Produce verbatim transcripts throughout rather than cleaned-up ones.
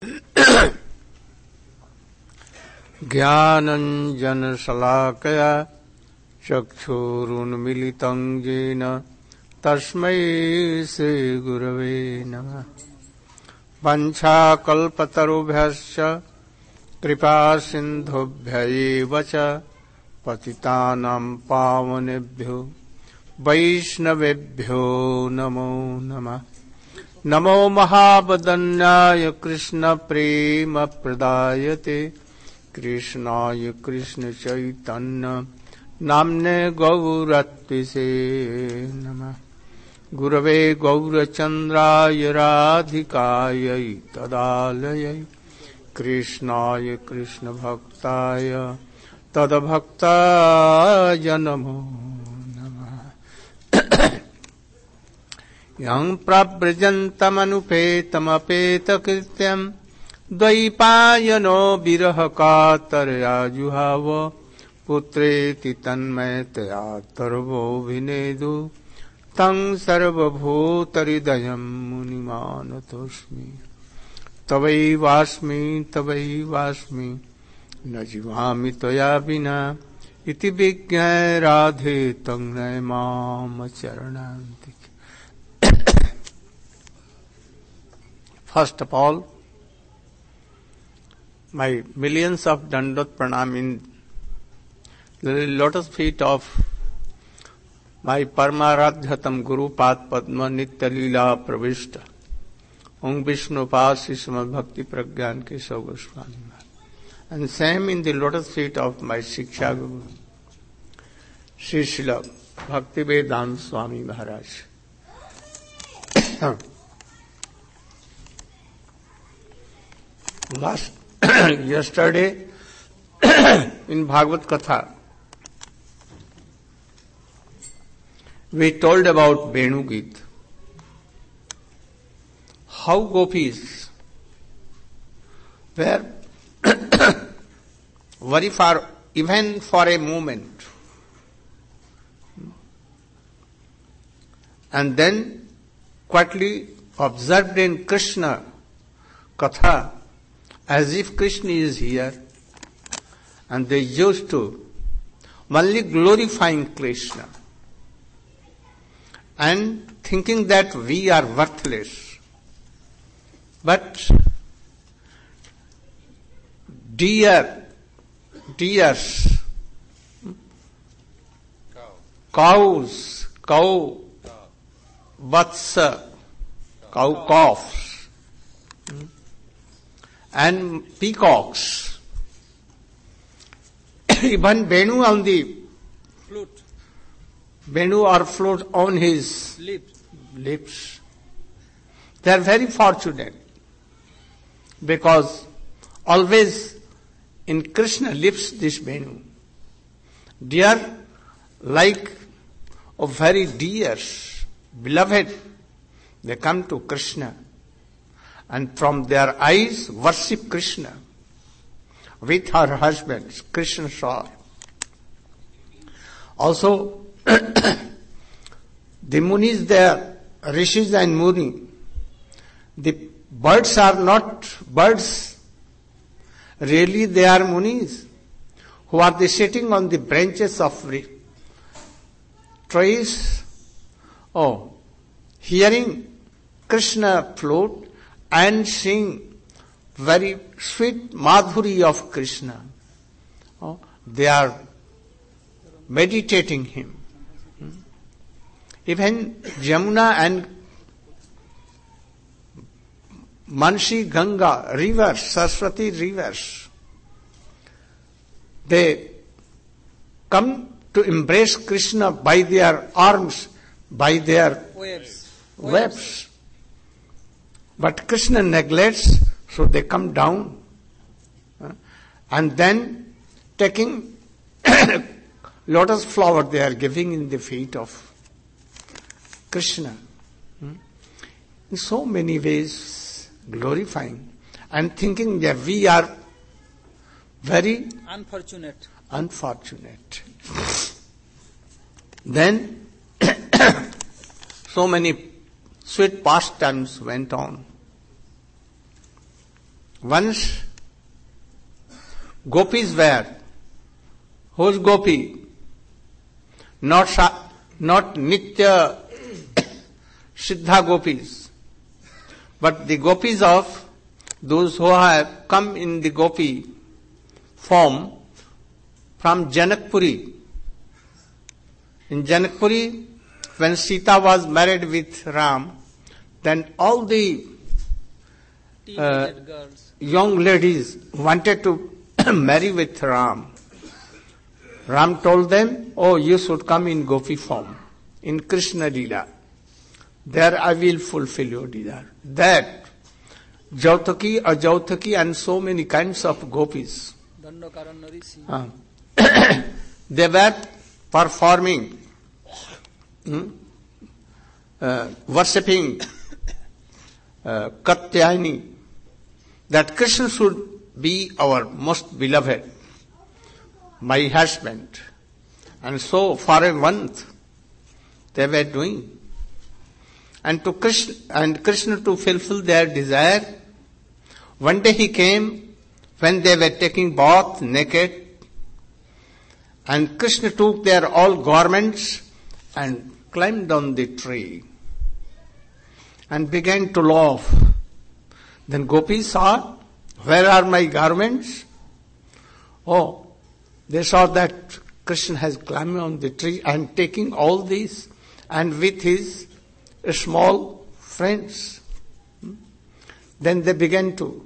ज्ञानञ्जनशलाकया चक्षुरुन्मिलितं येन तस्मै श्रीगुरवे नमः। वञ्चाकल्पतरुभ्यश्च कृपासिन्धुभ्य च पतितानां पावनेभ्यो वैष्णवेभ्यो नमो नमः। नमो महावदन्याय कृष्णप्रेमप्रदायते कृष्णाय कृष्णचैतन्य नाम्ने गौरत्विषे नमः। गुरवे गौरचन्द्राय राधिकायै तदालयै कृष्णाय कृष्णभक्ताय तद्भक्ताय नमो नमः। यं प्रव्रजन्तमनुपेतमपेतकृत्यं द्वैपायनो विरहकातरया जुहाव पुत्रेति तन्मयतया तर्वोऽभिनेदु तं सर्वभूतहृदयं मुनिमानतोऽस्मि। तवैवास्मि तवैवास्मि न जीवामि त्वया विना इति विज्ञाय राधे तं नय माम चरणान्तिके। First of all, my millions of Dandot Pranam in the lotus feet of my Paramaradhyatam Guru Pad Padma Nitya Leela Pravishta Om Vishnu Pasi Srimad Bhakti Pragyan Keshav Goswami, and same in the lotus feet of my Shiksha Guru Sri Srila Bhaktivedanta Swami Maharaj. Last yesterday in Bhagavad Katha we told about Venu Geet, how gopis were very far, even for a moment, and then quietly observed in Krishna Katha as if Krishna is here, and they used to only glorifying Krishna and thinking that we are worthless. But deer, deers, cow. cows, cow, vatsa, cow calves, and peacocks, even Venu on the Flute. Venu or flute on his Lips. lips. They are very fortunate because always in Krishna lips this Venu. Dear, like a very dear, beloved, they come to Krishna and from their eyes worship Krishna with her husband, Krishna saw. Also, the Munis there, Rishis and Muni, the birds are not birds, really they are Munis, who are they sitting on the branches of trees, oh, hearing Krishna flute and sing very sweet madhuri of Krishna. Oh, they are meditating him. Even Jamuna and Mansi Ganga rivers, Saraswati rivers, they come to embrace Krishna by their arms, by their Waves. webs. But Krishna neglects, so they come down. And then taking lotus flower they are giving in the feet of Krishna. In so many ways glorifying and thinking that we are very Unfortunate. unfortunate. Then so many sweet pastimes went on. Once gopis were. Who's gopi? Not Sha, not Nitya Siddha gopis, but the gopis of those who have come in the gopi form from Janakpuri. In Janakpuri, when Sita was married with Ram, then all the uh, girls. young ladies wanted to marry with Ram. Ram told them, oh, you should come in gopi form, in Krishna Leela. There I will fulfill your desire. That, Jautaki, Ajautaki and so many kinds of gopis, uh, they were performing, hmm, uh, worshipping uh, Katyayani, that Krishna should be our most beloved, my husband. And so for a month they were doing. And to Krishna, and Krishna to fulfill their desire, one day he came when they were taking bath naked, and Krishna took their all garments and climbed on the tree and began to laugh. Then gopis saw, where are my garments? Oh, they saw that Krishna has climbed on the tree and taking all these and with his small friends. Then they began to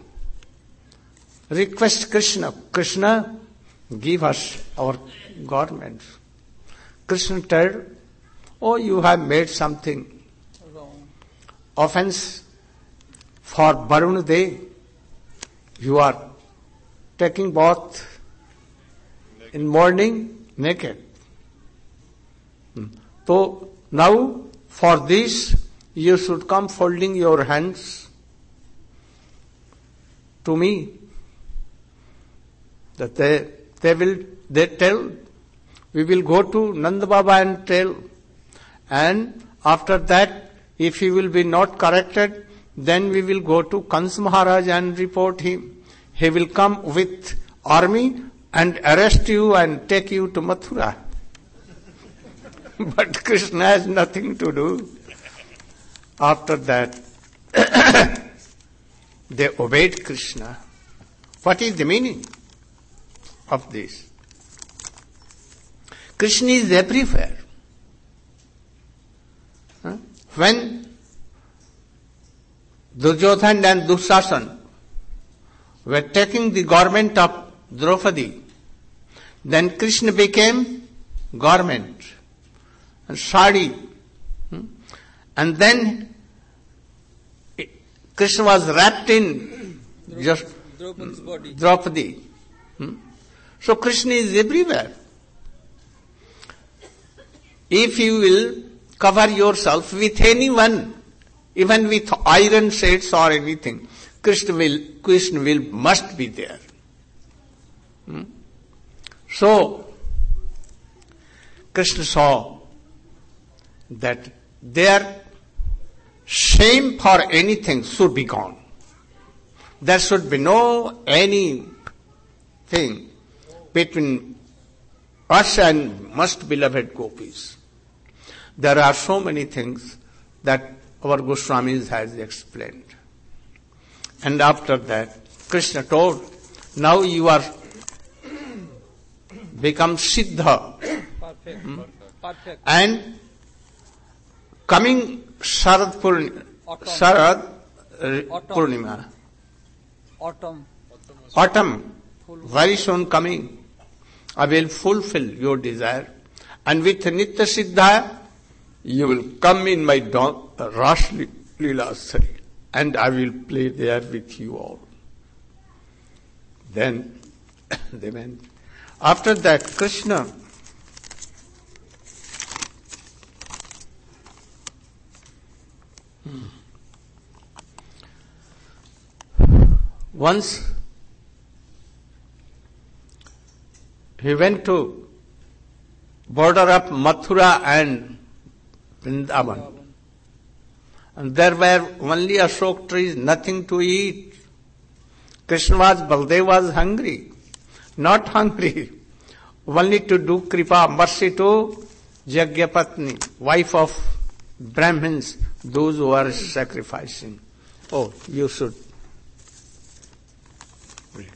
request Krishna, Krishna, give us our garments. Krishna told, oh, you have made something Wrong. offense for Varuna Day. You are taking bath in morning naked. So now for this you should come folding your hands to me. That they they will they tell, we will go to Nanda Baba and tell, and after that if he will be not corrected, then we will go to Kans Maharaj and report him. He will come with army and arrest you and take you to Mathura. But Krishna has nothing to do. After that, they obeyed Krishna. What is the meaning of this? Krishna is everywhere. Huh? When Duryodhana and Dushasana were taking the garment of Draupadi, then Krishna became garment and sari. And then Krishna was wrapped in just Draupadi's body. Draupadi. So Krishna is everywhere. If you will cover yourself with anyone, even with iron shades or anything, Krishna will, Krishna will, must be there. Hmm? So, Krishna saw that their shame for anything should be gone. There should be no anything between us and most beloved gopis. There are so many things that our Goswamis has explained. And after that, Krishna told, now you are become Siddha. Perfect. Hmm? Perfect. And coming Sharad Purnima, Sharad uh, Purnima, Autumn. autumn, very soon coming, I will fulfill your desire. And with Nitya Siddha, you will come in my don- uh, Ras Leela Sari, and I will play there with you all. Then they went. After that, Krishna once he went to border of Mathura and Vrindavan. And there were only Ashok trees, nothing to eat. Krishna was, Baldev was hungry. Not hungry. Only to do kripa, mercy to Jagyapatni, wife of Brahmins, those who are sacrificing. Oh, you should read.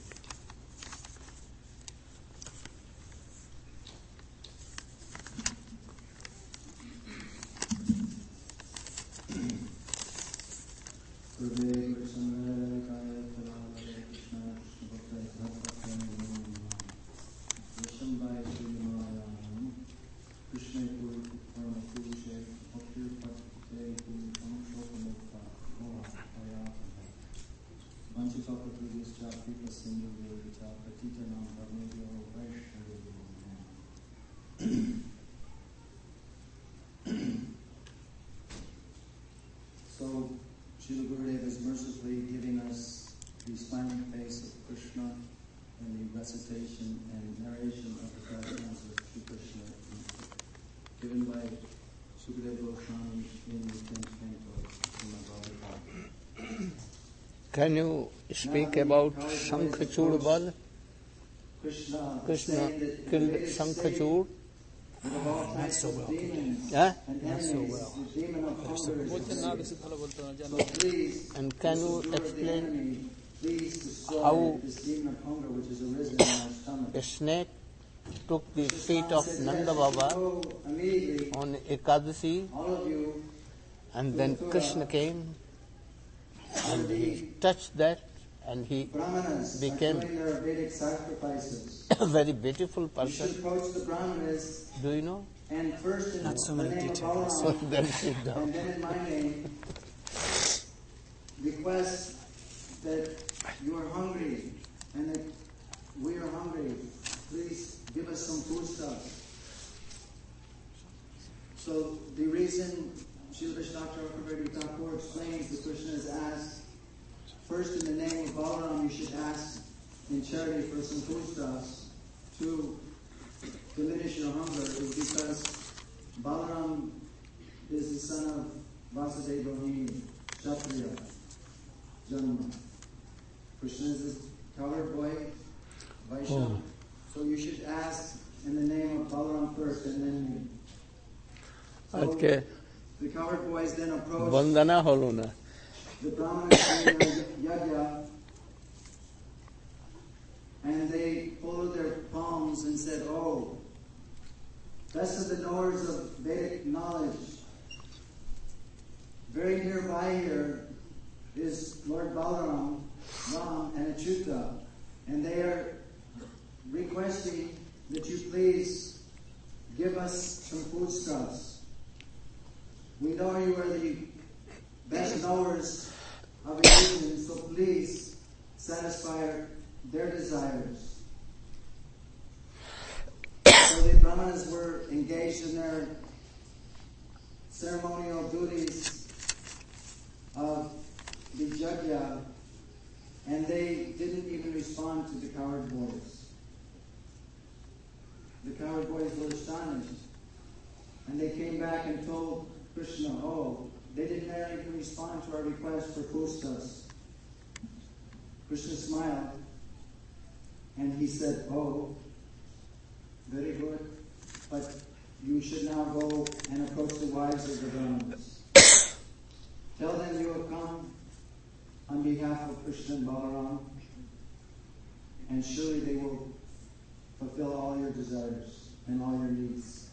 So, Srila Gurudev is mercifully giving us the smiling face of Krishna and the recitation and narration of the prayers of Sri Krishna, given by Sukadeva Goswami in the tenth canto of the Bhagavad. Can you speak about Sankhachud Bal? Krishna, Krishna killed Sankhachud. Not so well. Yeah? Not so well. And can you explain how a snake took the feet of Nanda Baba on Ekadasi, and then Krishna came and he touched that and he became a very beautiful person. Do you know? Not so many details. So then sit down. And then in my name, request that you are hungry and that we are hungry. Please give us some food stuff. So the reason Srila Vishnakta Chakravarti Thakur explains that Krishna has asked, first in the name of Balaram, you should ask in charity for some foodstuffs to diminish your hunger, is because Balaram is the son of Vasudeva Rohini, Kshatriya, Janma. Krishna is a colored boy, Vaishya. Oh. So you should ask in the name of Balaram first and then me. So okay. The colored boys then approached Vandana holuna. the Brahmanas doing yajna, and they folded their palms and said, "Oh, best of the knowers of Vedic knowledge, very nearby here is Lord Balaram, Ram, and Achyuta, and they are requesting that you please give us some foodstuffs. We know you are the best knowers of religion, so please satisfy their desires." So the Brahmanas were engaged in their ceremonial duties of the yajna, and they didn't even respond to the coward boys. The coward boys were astonished, and they came back and told Krishna, "Oh, they didn't even respond to our request for foodstuffs." Krishna smiled, and he said, "Oh, very good, but you should now go and approach the wives of the Brahmanas. Tell them you have come on behalf of Krishna and Balaram, and surely they will fulfill all your desires and all your needs."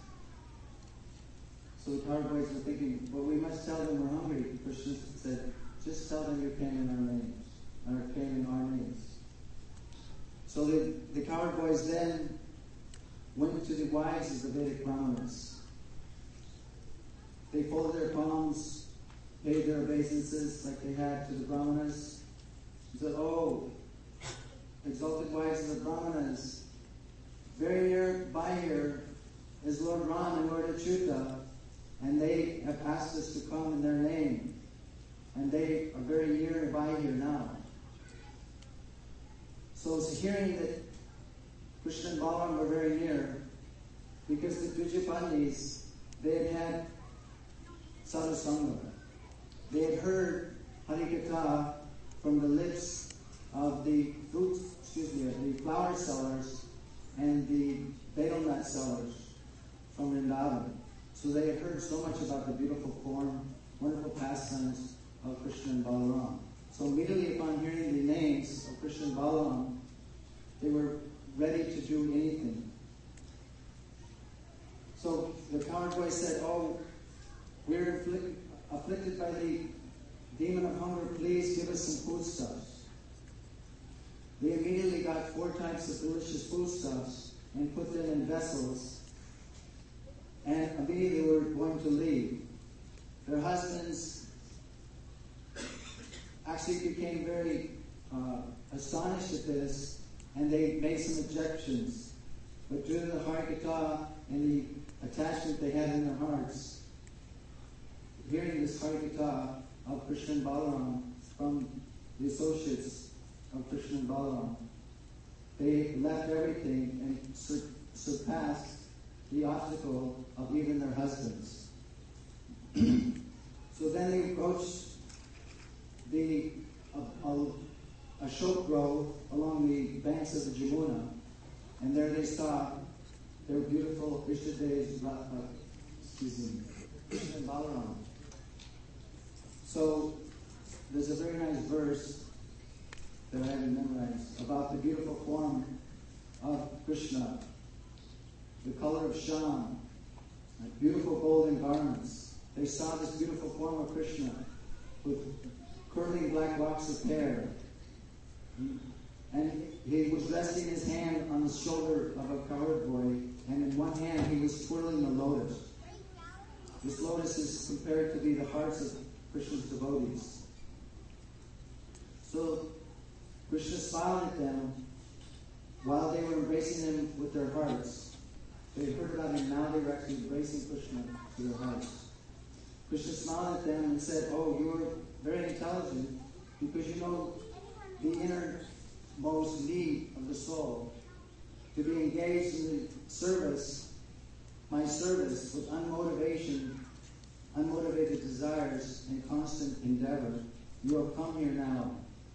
So the coward boys were thinking, "But we must tell them we're hungry." Krishna said, "Just tell them you came in our names, or came in our names." So the, the coward boys then went to the wives of the Vedic Brahmanas. They folded their palms, paid their obeisances like they had to the Brahmanas. They said, "Oh, exalted wives of the Brahmanas, very near by here is Lord Ram and Lord Achyuta, and they have asked us to come in their name, and they are very near by here now." So it's hearing that Krishna and Balaram were very near, because the Dvijapandis, they had had sadhusanga. They had heard Harikatha from the lips of the fruit, excuse me, of the flower sellers and the betel nut sellers from Vrindavan. So they had heard so much about the beautiful form, wonderful pastimes of Krishna and Balaram. So immediately upon hearing the names of Krishna and Balaram, they were ready to do anything. So the cowherd boy said, "Oh, we're afflict- afflicted by the demon of hunger. Please give us some foodstuffs." They immediately got four types of delicious foodstuffs and put them in vessels, and immediately they were going to leave. Their husbands actually became very uh, astonished at this, and they made some objections. But due to the Harikatha and the attachment they had in their hearts, hearing this Harikatha of Krishna and Balaram from the associates of Krishna and Balaram, they left everything and sur- surpassed the obstacle of even their husbands. So then they approached the uh, uh, Ashok grove along the banks of the Jamuna, and there they saw their beautiful Ishtadevs, uh, excuse me, Krishna and Balaram. So there's a very nice verse that I haven't memorized about the beautiful form of Krishna, the color of Sham, like beautiful golden garments. They saw this beautiful form of Krishna with curling black locks of hair. And he was resting his hand on the shoulder of a cowherd boy, and in one hand he was twirling a lotus. This lotus is compared to be the hearts of Krishna's devotees. So Krishna smiled at them while they were embracing him with their hearts. They heard about him, now they were actually embracing Krishna to their hearts. Krishna smiled at them and said, "Oh, you are very intelligent because you know the innermost need of the soul, to be engaged in the service, my service, with unmotivation, unmotivated desires and constant endeavor. You have come here now."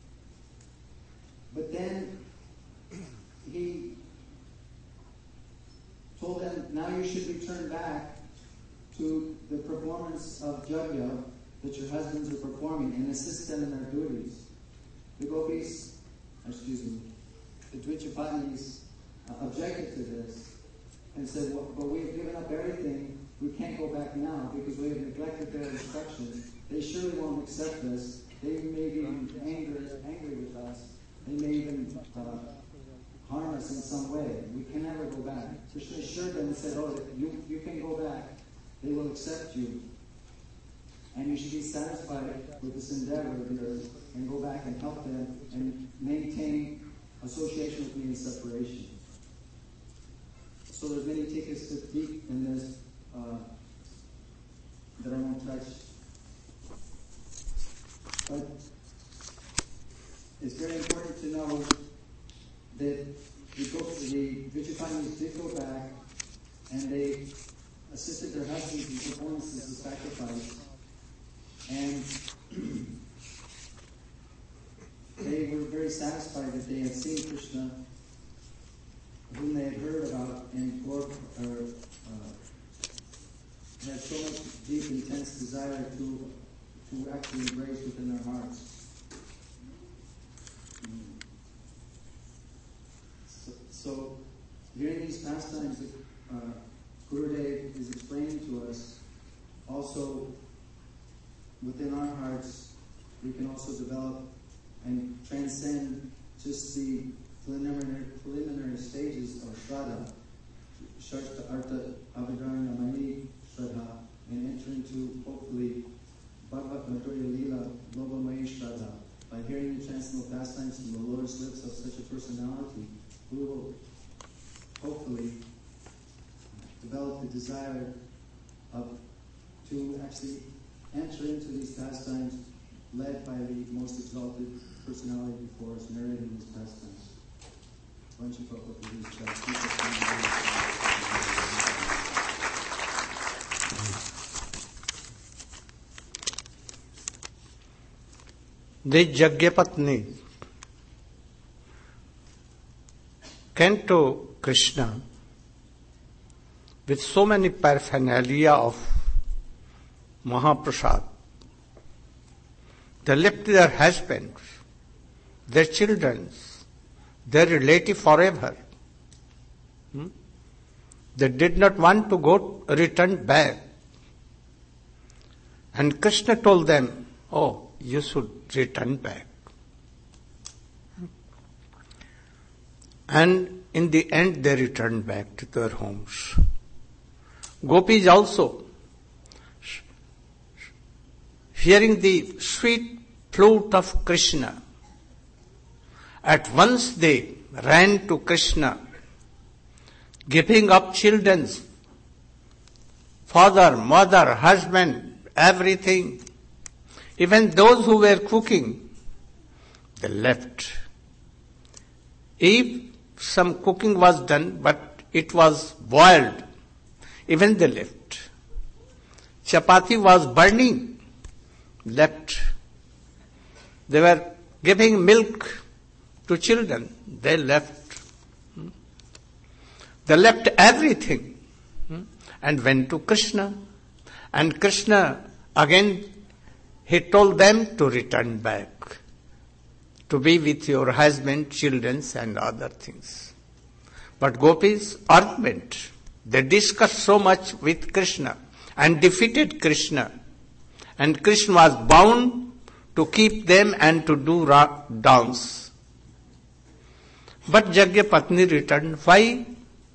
But then he told them, now you should return back to the performance of Yajna that your husbands are performing and assist them in their duties. The gopis, excuse me, the Dvijapatnis uh, objected to this and said, well, but we have given up everything. We can't go back now because we have neglected their instructions. They surely won't accept us. They may be angry, angry with us. They may even uh, harm us in some way. We can never go back. Krishna assured them and said, oh, you, you can go back. They will accept you. And you should be satisfied with this endeavor of yours and go back and help them and maintain association with me in separation. So there's many tickets to deep in this uh, that I won't touch. But it's very important to know that the Vijayapatnis did go back and they assisted their husbands in performances of sacrifice. And they were very satisfied that they had seen Krishna, whom they had heard about, and or, or, uh, had so much deep, intense desire to to actually embrace within their hearts. So, so during these pastimes, uh, Gurudev is explaining to us also within our hearts, we can also develop and transcend just the preliminary, preliminary stages of Shraddha, Sharta Artha Avadharana Mani Shraddha, and enter into, hopefully, Bhagavat Madhurya Leela Lobamayi Shraddha. By hearing the transcendental pastimes from the lotus lips of such a personality, we will hopefully develop the desire of to actually enter into these pastimes led by the most exalted personality before us, narrating these pastimes. Why don't you talk about these pastimes? The Yajna Patni, came to Krishna with so many paraphernalia of Mahaprasad. They left their husbands, their children, their relative forever. Hmm? They did not want to go return back. And Krishna told them, oh, you should return back. And in the end they returned back to their homes. Gopis also, hearing the sweet flute of Krishna, at once they ran to Krishna, giving up children, father, mother, husband, everything. Even those who were cooking, they left. If some cooking was done, but it was boiled, even they left. Chapati was burning, left. They were giving milk to children, they left. They left everything and went to Krishna. And Krishna, again, he told them to return back, to be with your husband, children, and other things. But gopis argument, they discussed so much with Krishna and defeated Krishna. And Krishna was bound to keep them and to do ra- dance. But Jagyapatni returned. Why?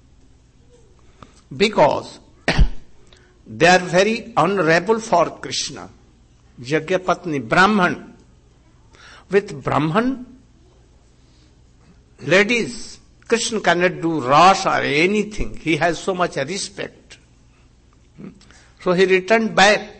Because they are very honorable for Krishna. Jagyapatni, Brahman. With Brahman, ladies, Krishna cannot do ras or anything. He has so much respect. So he returned back.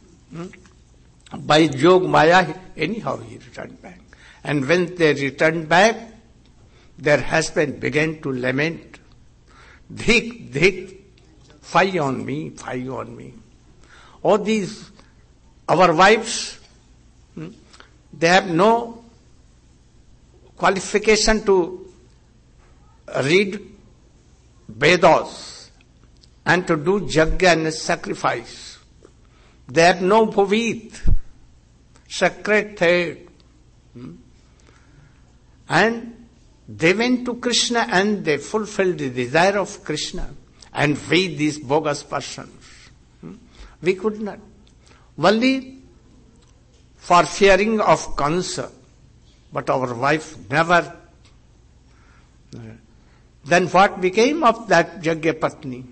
By Jog Maya, anyhow he returned back. And when they returned back, their husband began to lament. Dhik, dhik, fie on me, fie on me. All these, our wives, they have no qualification to read Vedas and to do yajna and sacrifice. They have no pavit, sacred thread. And they went to Krishna and they fulfilled the desire of Krishna. And we, these bogus persons, we could not. Only for fearing of Kansa, but our wife never. Then what became of that Jagyapatni?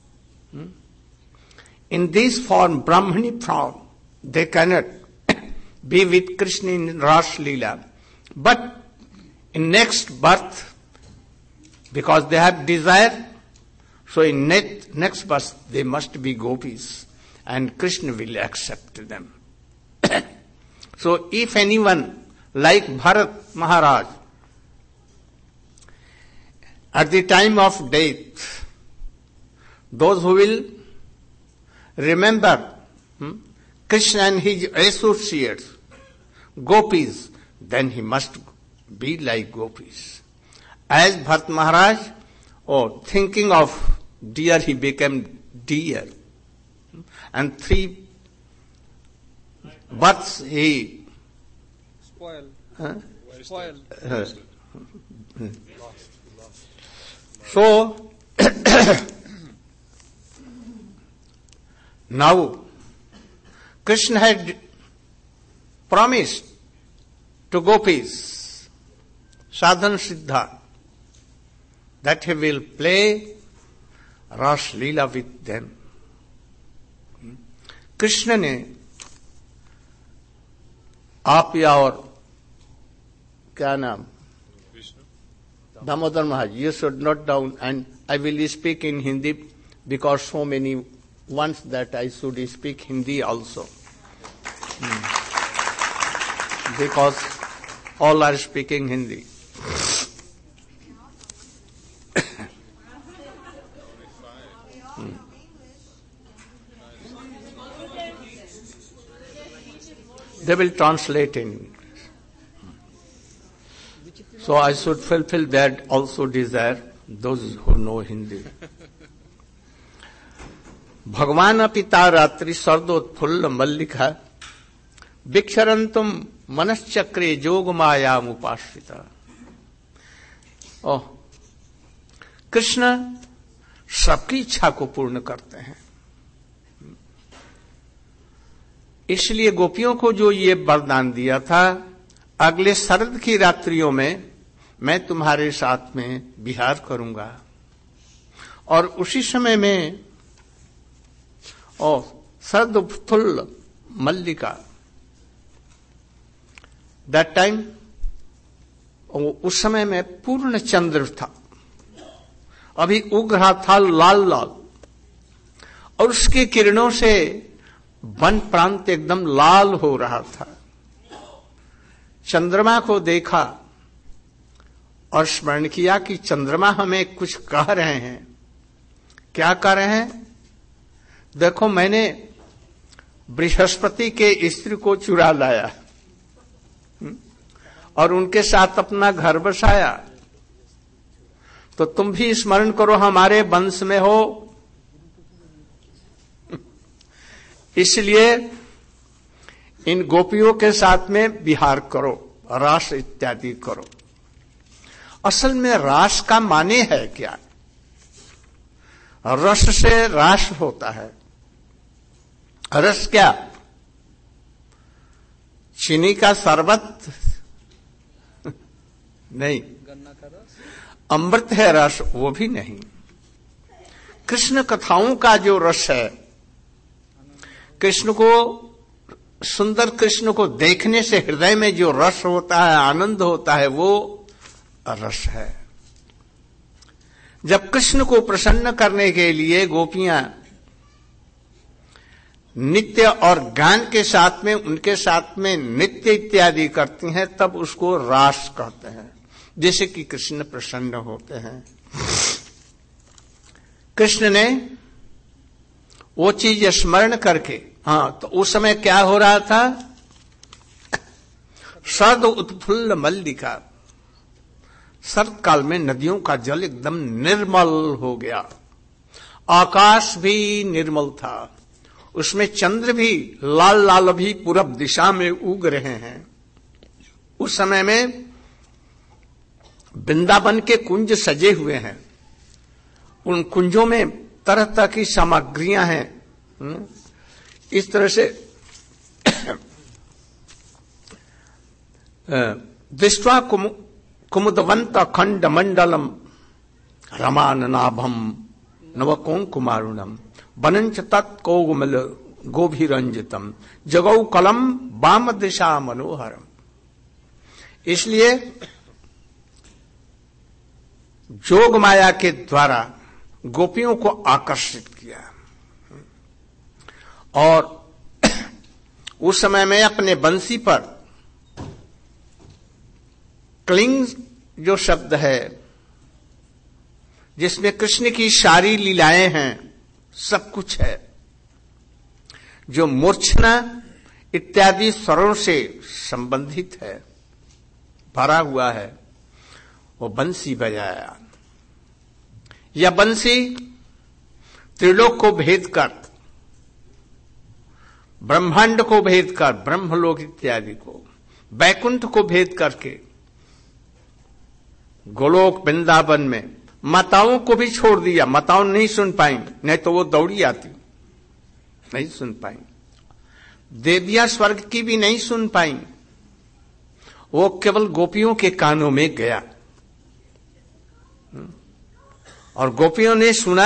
In this form, Brahmani form, they cannot be with Krishna in Ras Leela. But in next birth, because they have desire, so in next, next birth they must be gopis and Krishna will accept them. So if anyone like Bharat Maharaj, at the time of death, those who will remember hmm, Krishna and his associates, gopis, then he must be like gopis. As Bharat Maharaj, oh, thinking of deer, he became deer. And three births he Spoil. Huh? Spoil. Uh, so, now, Krishna had promised to gopis, sadhana siddha, that he will play Ras Leela with them. Krishna ने आप या और क्या नाम Damodar Maharaj, you should note down, and I will speak in Hindi because so many wants that I should speak Hindi also. Hmm. Because all are speaking Hindi. hmm. They will translate in English. So I should fulfill that also desire, those who know Hindi. भगवान पिता रात्रि सर्दोत्फुल्ल मल्लिका विक्षरंतुम मनश्चक्रे जोग मायाम उपाश्रिता। ओह, कृष्ण सबकी इच्छा को पूर्ण करते हैं। इसलिए गोपियों को जो ये वरदान दिया था, अगले शरद की रात्रियों में मैं तुम्हारे साथ में विहार करूंगा, और उसी समय में और शरद उत्फुल्ल मल्लिका, दैट टाइम, उस समय में पूर्ण चंद्र था, अभी उग रहा था लाल लाल, और उसकी किरणों से वन प्रांत एकदम लाल हो रहा था। चंद्रमा को देखा और स्मरण किया कि चंद्रमा हमें कुछ कह रहे हैं। क्या कह रहे हैं? देखो, मैंने बृहस्पति के स्त्री को चुरा लाया और उनके साथ अपना घर बसाया, तो तुम भी स्मरण करो हमारे वंश में हो, इसलिए इन गोपियों के साथ में विहार करो, रास इत्यादि करो। असल में रास का माने है क्या? रस से रास होता है। रस क्या? चीनी का शरबत नहीं, गन्ना का रस, अमृत है रस, वो भी नहीं। कृष्ण कथाओं का जो रस है, कृष्ण को, सुंदर कृष्ण को देखने से हृदय में जो रस होता है, आनंद होता है, वो रस है। जब कृष्ण को प्रसन्न करने के लिए गोपियां नित्य और गान के साथ में, उनके साथ में नृत्य इत्यादि करती हैं, तब उसको रास कहते हैं, जैसे कि कृष्ण प्रसन्न होते हैं। कृष्ण ने वो चीज स्मरण करके, हाँ, तो उस समय क्या हो रहा था? शरद उत्फुल्ल मल्लिका, शरद काल में नदियों का जल एकदम निर्मल हो गया, आकाश भी निर्मल था, उसमें चंद्र भी लाल लाल भी पूरब दिशा में उग रहे हैं। उस समय में वृंदावन के कुंज सजे हुए हैं, उन कुंजों में तरह तरह की सामग्रियां हैं। इस तरह से दृष्ट्वा कुमुदवंत खंड मंडलम रमाननाभम नवकों कुमारुणम बनंच तत्कौगुमल गोभिरंजितम जगौ कलम वाम दिशा मनोहरम। इसलिए जोग माया के द्वारा गोपियों को आकर्षित किया, और उस समय में अपने बंसी पर क्लिंग जो शब्द है, जिसमें कृष्ण की सारी लीलाएं हैं, सब कुछ है, जो मूर्छना इत्यादि स्वरों से संबंधित है, भरा हुआ है, वो बंसी बजाया। यह बंसी त्रिलोक को भेद कर, ब्रह्मांड को भेद कर, ब्रह्मलोक इत्यादि को, बैकुंठ को भेद करके गोलोक वृंदावन में माताओं को भी छोड़ दिया। माताओं नहीं सुन पाई, नहीं तो वो दौड़ी आती, नहीं सुन पाई। देवियां स्वर्ग की भी नहीं सुन पाई, वो केवल गोपियों के कानों में गया, और गोपियों ने सुना।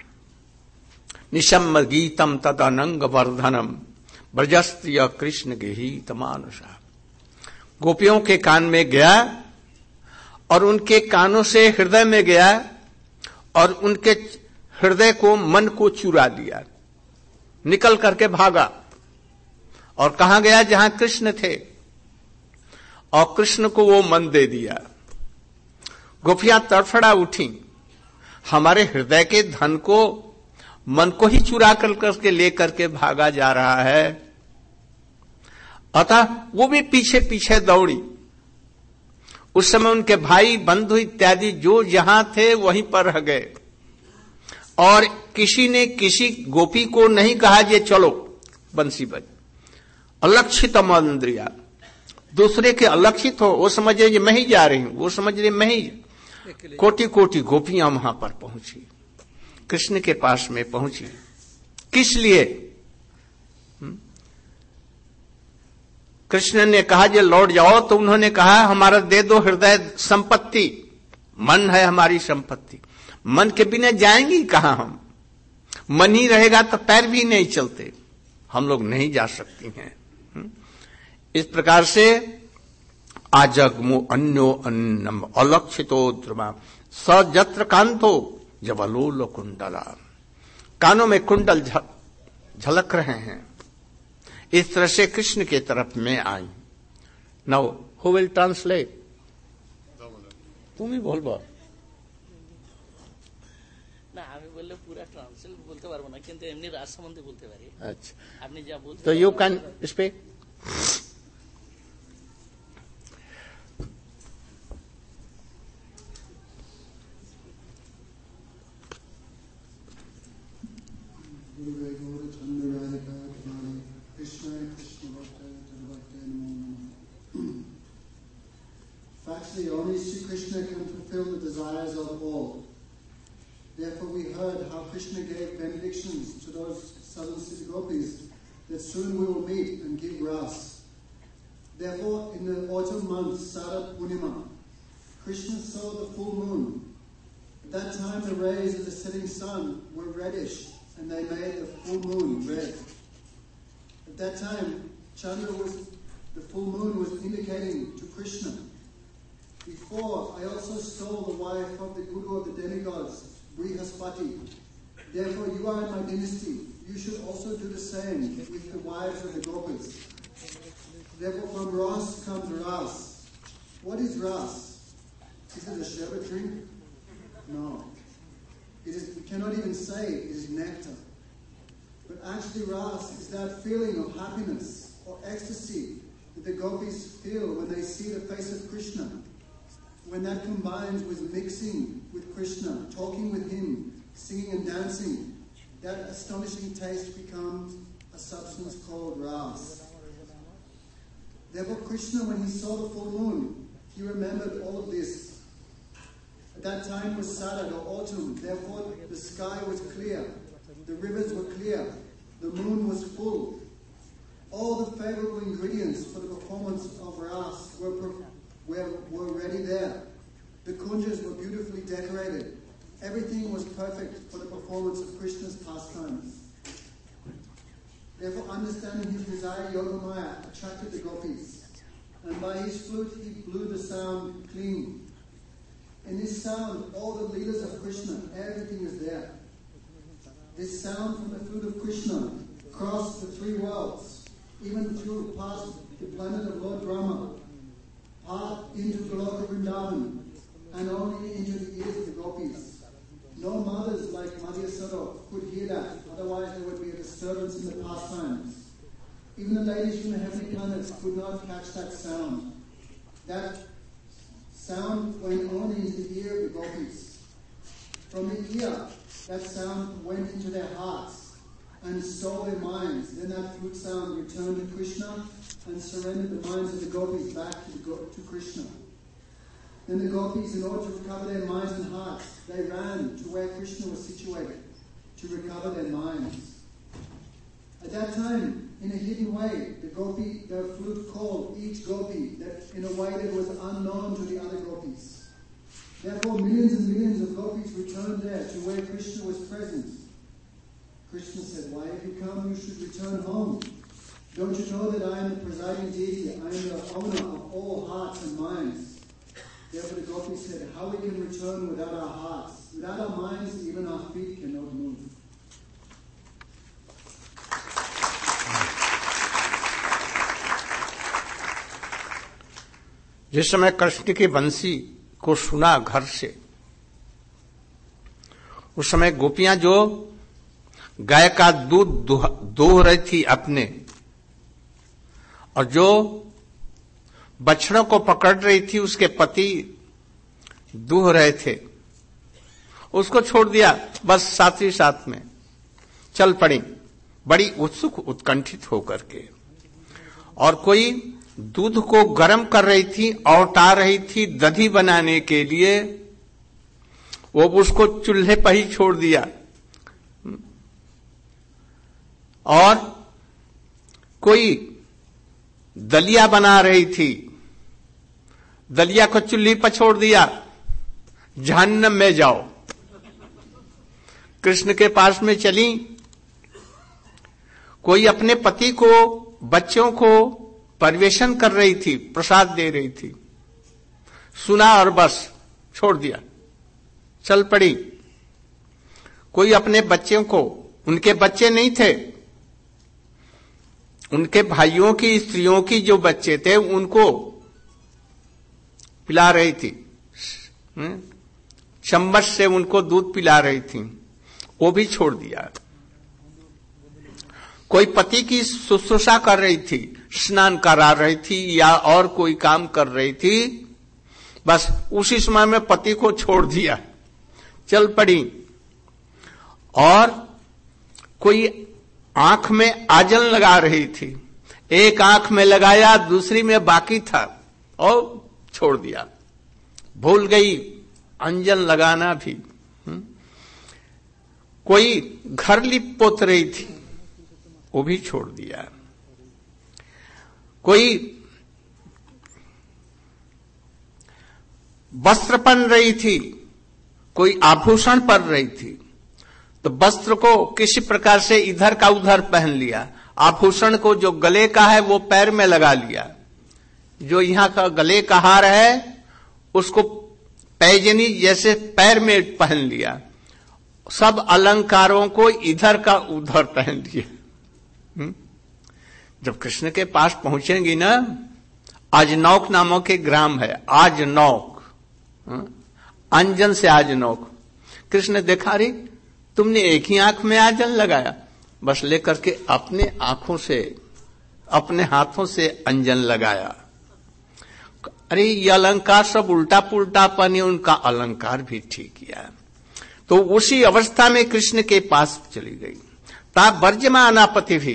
निशम्म गीतम तदनंग वर्धनम ब्रजस्त्रिय कृष्ण गीत मानुषा। गोपियों के कान में गया, और उनके कानों से हृदय में गया, और उनके हृदय को, मन को चुरा लिया, निकल करके भागा। और कहां गया? जहां कृष्ण थे, और कृष्ण को वो मन दे दिया। गोपियां तड़फड़ा उठी, हमारे हृदय के धन को, मन को ही चुरा कर करके लेकर के भागा जा रहा है। अतः वो भी पीछे पीछे दौड़ी, उस समय उनके भाई बंधु इत्यादि जो जहां थे वहीं पर रह गए, और किसी ने किसी गोपी को नहीं कहा ये चलो बंसी बज। अलक्षित इंद्रिया, दूसरे के अलक्षित हो, वो समझ रहे मैं ही जा रही हूं, वो समझ रहे मैं ही। कोटि कोटि गोपियां वहां पर पहुंची, कृष्ण के पास में पहुंची। किस लिए? कृष्ण ने कहा जे लौट जाओ, तो उन्होंने कहा हमारा दे दो हृदय संपत्ति, मन है हमारी संपत्ति। मन के बिना जाएंगे कहां हम? मन ही रहेगा तो पैर भी नहीं चलते, हम लोग नहीं जा सकती हैं। इस प्रकार से आजग्मु अन्यो अन्नम अलक्षितो ध्रुवा सजत्र कांतो जबलोल कुंडला, कानों में कुंडल झलक रहे हैं। इस तरह से कृष्ण के तरफ में आई। Now who will translate? तुम ही बोल बो না আমি বললে পুরো ট্রান্সলেট বলতে পারবো না, কিন্তু এমনি রাজ সম্বন্ধে বলতে পারি। আচ্ছা, আপনি যা বলতে তো you can speak. Actually, only Sri Krishna can fulfill the desires of all. Therefore, we heard how Krishna gave benedictions to those southern city gopis that soon we will meet and give ras. Therefore, in the autumn month, Sara Purnima, Krishna saw the full moon. At that time, the rays of the setting sun were reddish, and they made the full moon red. At that time, Chandra was, the full moon was indicating to Krishna. Before, I also stole the wife of the guru of the demigods, Brihaspati. Therefore, you are in my dynasty. You should also do the same with the wives of the gopis. Therefore, from Ras comes Ras. What is Ras? Is it a sherbet drink? No. It is, we cannot even say it is nectar. But actually, Ras is that feeling of happiness or ecstasy that the gopis feel when they see the face of Krishna. When that combines with mixing with Krishna, talking with him, singing and dancing, that astonishing taste becomes a substance called ras. Therefore Krishna, when he saw the full moon, he remembered all of this. At that time was Sarad or autumn, therefore the sky was clear, the rivers were clear, the moon was full. All the favorable ingredients for the performance of ras were Were, were ready there. The kunjas were beautifully decorated. Everything was perfect for the performance of Krishna's pastimes. Therefore, understanding his desire, Yogamaya attracted the gopis, and by his flute he blew the sound clean. In this sound, all the leaders of Krishna, everything is there. This sound from the flute of Krishna crossed the three worlds, even through past the planet of Lord Brahma, part into Goloka Vrindavan, and only into the ears of the gopis. No mothers like Madhya Saro could hear that, otherwise there would be a disturbance in the pastimes. Even the ladies from the heavenly planets could not catch that sound. That sound went only into the ear of the gopis. From the ear, that sound went into their hearts and stole their minds. Then that flute sound returned to Krishna and surrendered the minds of the gopis back to, the go- to Krishna. Then the gopis, in order to recover their minds and hearts, they ran to where Krishna was situated to recover their minds. At that time, in a hidden way, the gopi, the flute called each gopi that in a way that was unknown to the other gopis. Therefore, millions and millions of gopis returned there to where Krishna was present. Krishna said, "Why have you come? You should return home. Don't you know that I am the presiding deity? I am the owner of all hearts and minds." Therefore the gopis said, "How we can return without our hearts? Without our minds, even our feet cannot move." जिस समय कृष्ण की बंसी को सुना घर से, उस समय गोपियां जो गाय का दूध दोह रही थी अपने, और जो बछड़ों को पकड़ रही थी, उसके पति दूह रहे थे, उसको छोड़ दिया, बस साथ ही साथ में चल पड़ी बड़ी उत्सुक उत्कंठित होकर के। और कोई दूध को गर्म कर रही थी, औटा रही थी दही बनाने के लिए, वो उसको चूल्हे पर ही छोड़ दिया। और कोई दलिया बना रही थी, दलिया को चूल्हे पर छोड़ दिया, जहन्नम में जाओ। कृष्ण के पास में चली। कोई अपने पति को, बच्चों को परिवेशन कर रही थी, प्रसाद दे रही थी, सुना और बस छोड़ दिया, चल पड़ी। कोई अपने बच्चों को, उनके बच्चे नहीं थे, उनके भाइयों की, स्त्रियों की जो बच्चे थे उनको पिला रही थी, चम्मच से उनको दूध पिला रही थी, वो भी छोड़ दिया। कोई पति की शुश्रूषा कर रही थी, स्नान करा रही थी या और कोई काम कर रही थी, बस उसी समय में पति को छोड़ दिया, चल पड़ी। और कोई आंख में आजन लगा रही थी, एक आंख में लगाया, दूसरी में बाकी था और छोड़ दिया, भूल गई अंजन लगाना भी। हुँ? कोई घर लिप पोत रही थी, वो भी छोड़ दिया। कोई वस्त्र पहन रही थी, कोई आभूषण पहन रही थी, तो वस्त्र को किसी प्रकार से इधर का उधर पहन लिया, आभूषण को जो गले का है वो पैर में लगा लिया, जो यहां का गले का हार है उसको पैजनी जैसे पैर में पहन लिया, सब अलंकारों को इधर का उधर पहन लिया। जब कृष्ण के पास पहुंचेंगी ना, आजनौक नामक एक ग्राम है, आजनौक, अंजन से आजनौक। कृष्ण देखा, रे तुमने एक ही आंख में आजन लगाया, बस लेकर के अपने आंखों से, अपने हाथों से अंजन लगाया। अरे ये अलंकार सब उल्टा पुल्टा पने, उनका अलंकार भी ठीक किया। तो उसी अवस्था में कृष्ण के पास चली गई। ता वर्जमाना पति भी,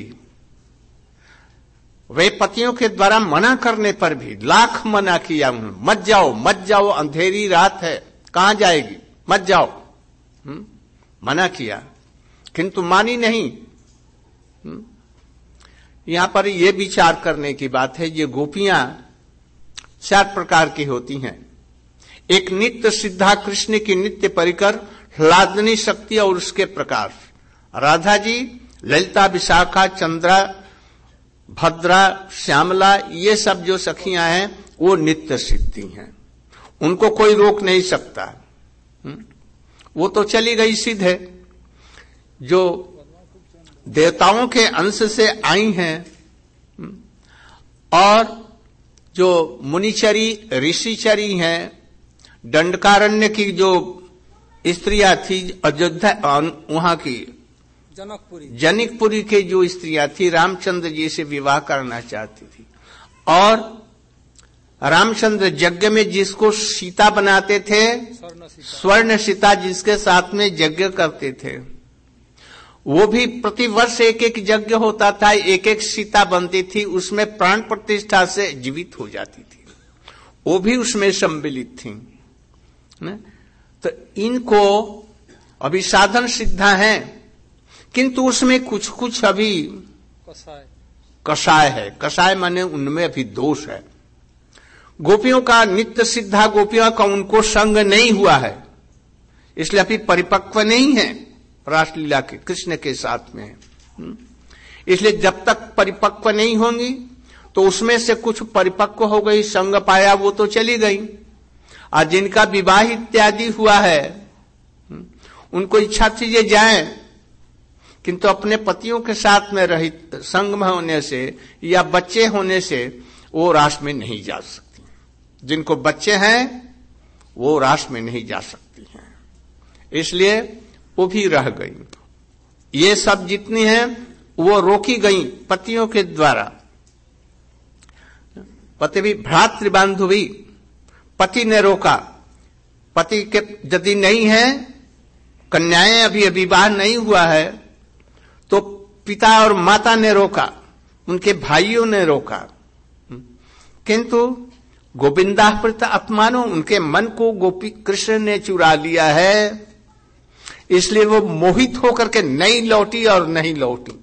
वे पतियों के द्वारा मना करने पर भी लाख मना किया उन्होंने, मत जाओ मत जाओ, अंधेरी रात है, कहां जाएगी, मत जाओ। हुँ? मना किया, किंतु मानी नहीं। हुँ? यहां पर यह विचार करने की बात है, ये गोपियां चार प्रकार की होती हैं। एक नित्य सिद्धा कृष्ण की नित्य परिकर, ह्लादनी शक्ति और उसके प्रकार। राधा जी, ललिता, विशाखा, चंद्रा, भद्रा, श्यामला, ये सब जो सखियां हैं वो नित्य सिद्धि हैं, उनको कोई रोक नहीं सकता। वो तो चली गई सीधे। जो देवताओं के अंश से आई हैं और जो मुनिचरी, ऋषिचरी हैं, दंडकारण्य की जो स्त्रियां थी, अयोध्या वहां की जनकपुरी जनकपुरी के जो स्त्रियां थी, रामचंद्र जी से विवाह करना चाहती थी। और रामचंद्र यज्ञ में जिसको सीता बनाते थे, स्वर्ण सीता, जिसके साथ में यज्ञ करते थे, वो भी प्रतिवर्ष एक एक यज्ञ होता था, एक एक सीता बनती थी, उसमें प्राण प्रतिष्ठा से जीवित हो जाती थी, वो भी उसमें सम्मिलित थी। तो इनको अभी साधन सिद्धा है, किंतु उसमें कुछ कुछ अभी कसाय कसाय है। कसाय माने उनमें अभी दोष है। गोपियों का, नित्य सिद्धा गोपियों का उनको संग नहीं हुआ है, इसलिए अभी परिपक्व नहीं है रासलीला के कृष्ण के साथ में। इसलिए जब तक परिपक्व नहीं होंगी तो उसमें से कुछ परिपक्व हो गई, संग पाया, वो तो चली गई। और जिनका विवाह इत्यादि हुआ है उनको इच्छा थी ये जाएं, किंतु अपने पतियों के साथ में रहित संग में होने से या बच्चे होने से वो रास में नहीं जा सकती। जिनको बच्चे हैं वो रास में नहीं जा सकती हैं, इसलिए वो भी रह गई। ये सब जितनी हैं वो रोकी गई पतियों के द्वारा। पति भी भ्रातृबांधु भी, पति ने रोका, पति के यदि नहीं है, कन्याएं अभी विवाह नहीं हुआ है, तो पिता और माता ने रोका, उनके भाइयों ने रोका, किंतु गोविंदा प्रत अपमानो, उनके मन को गोपी कृष्ण ने चुरा लिया है, इसलिए वो मोहित होकर के नहीं लौटी और नहीं लौटी।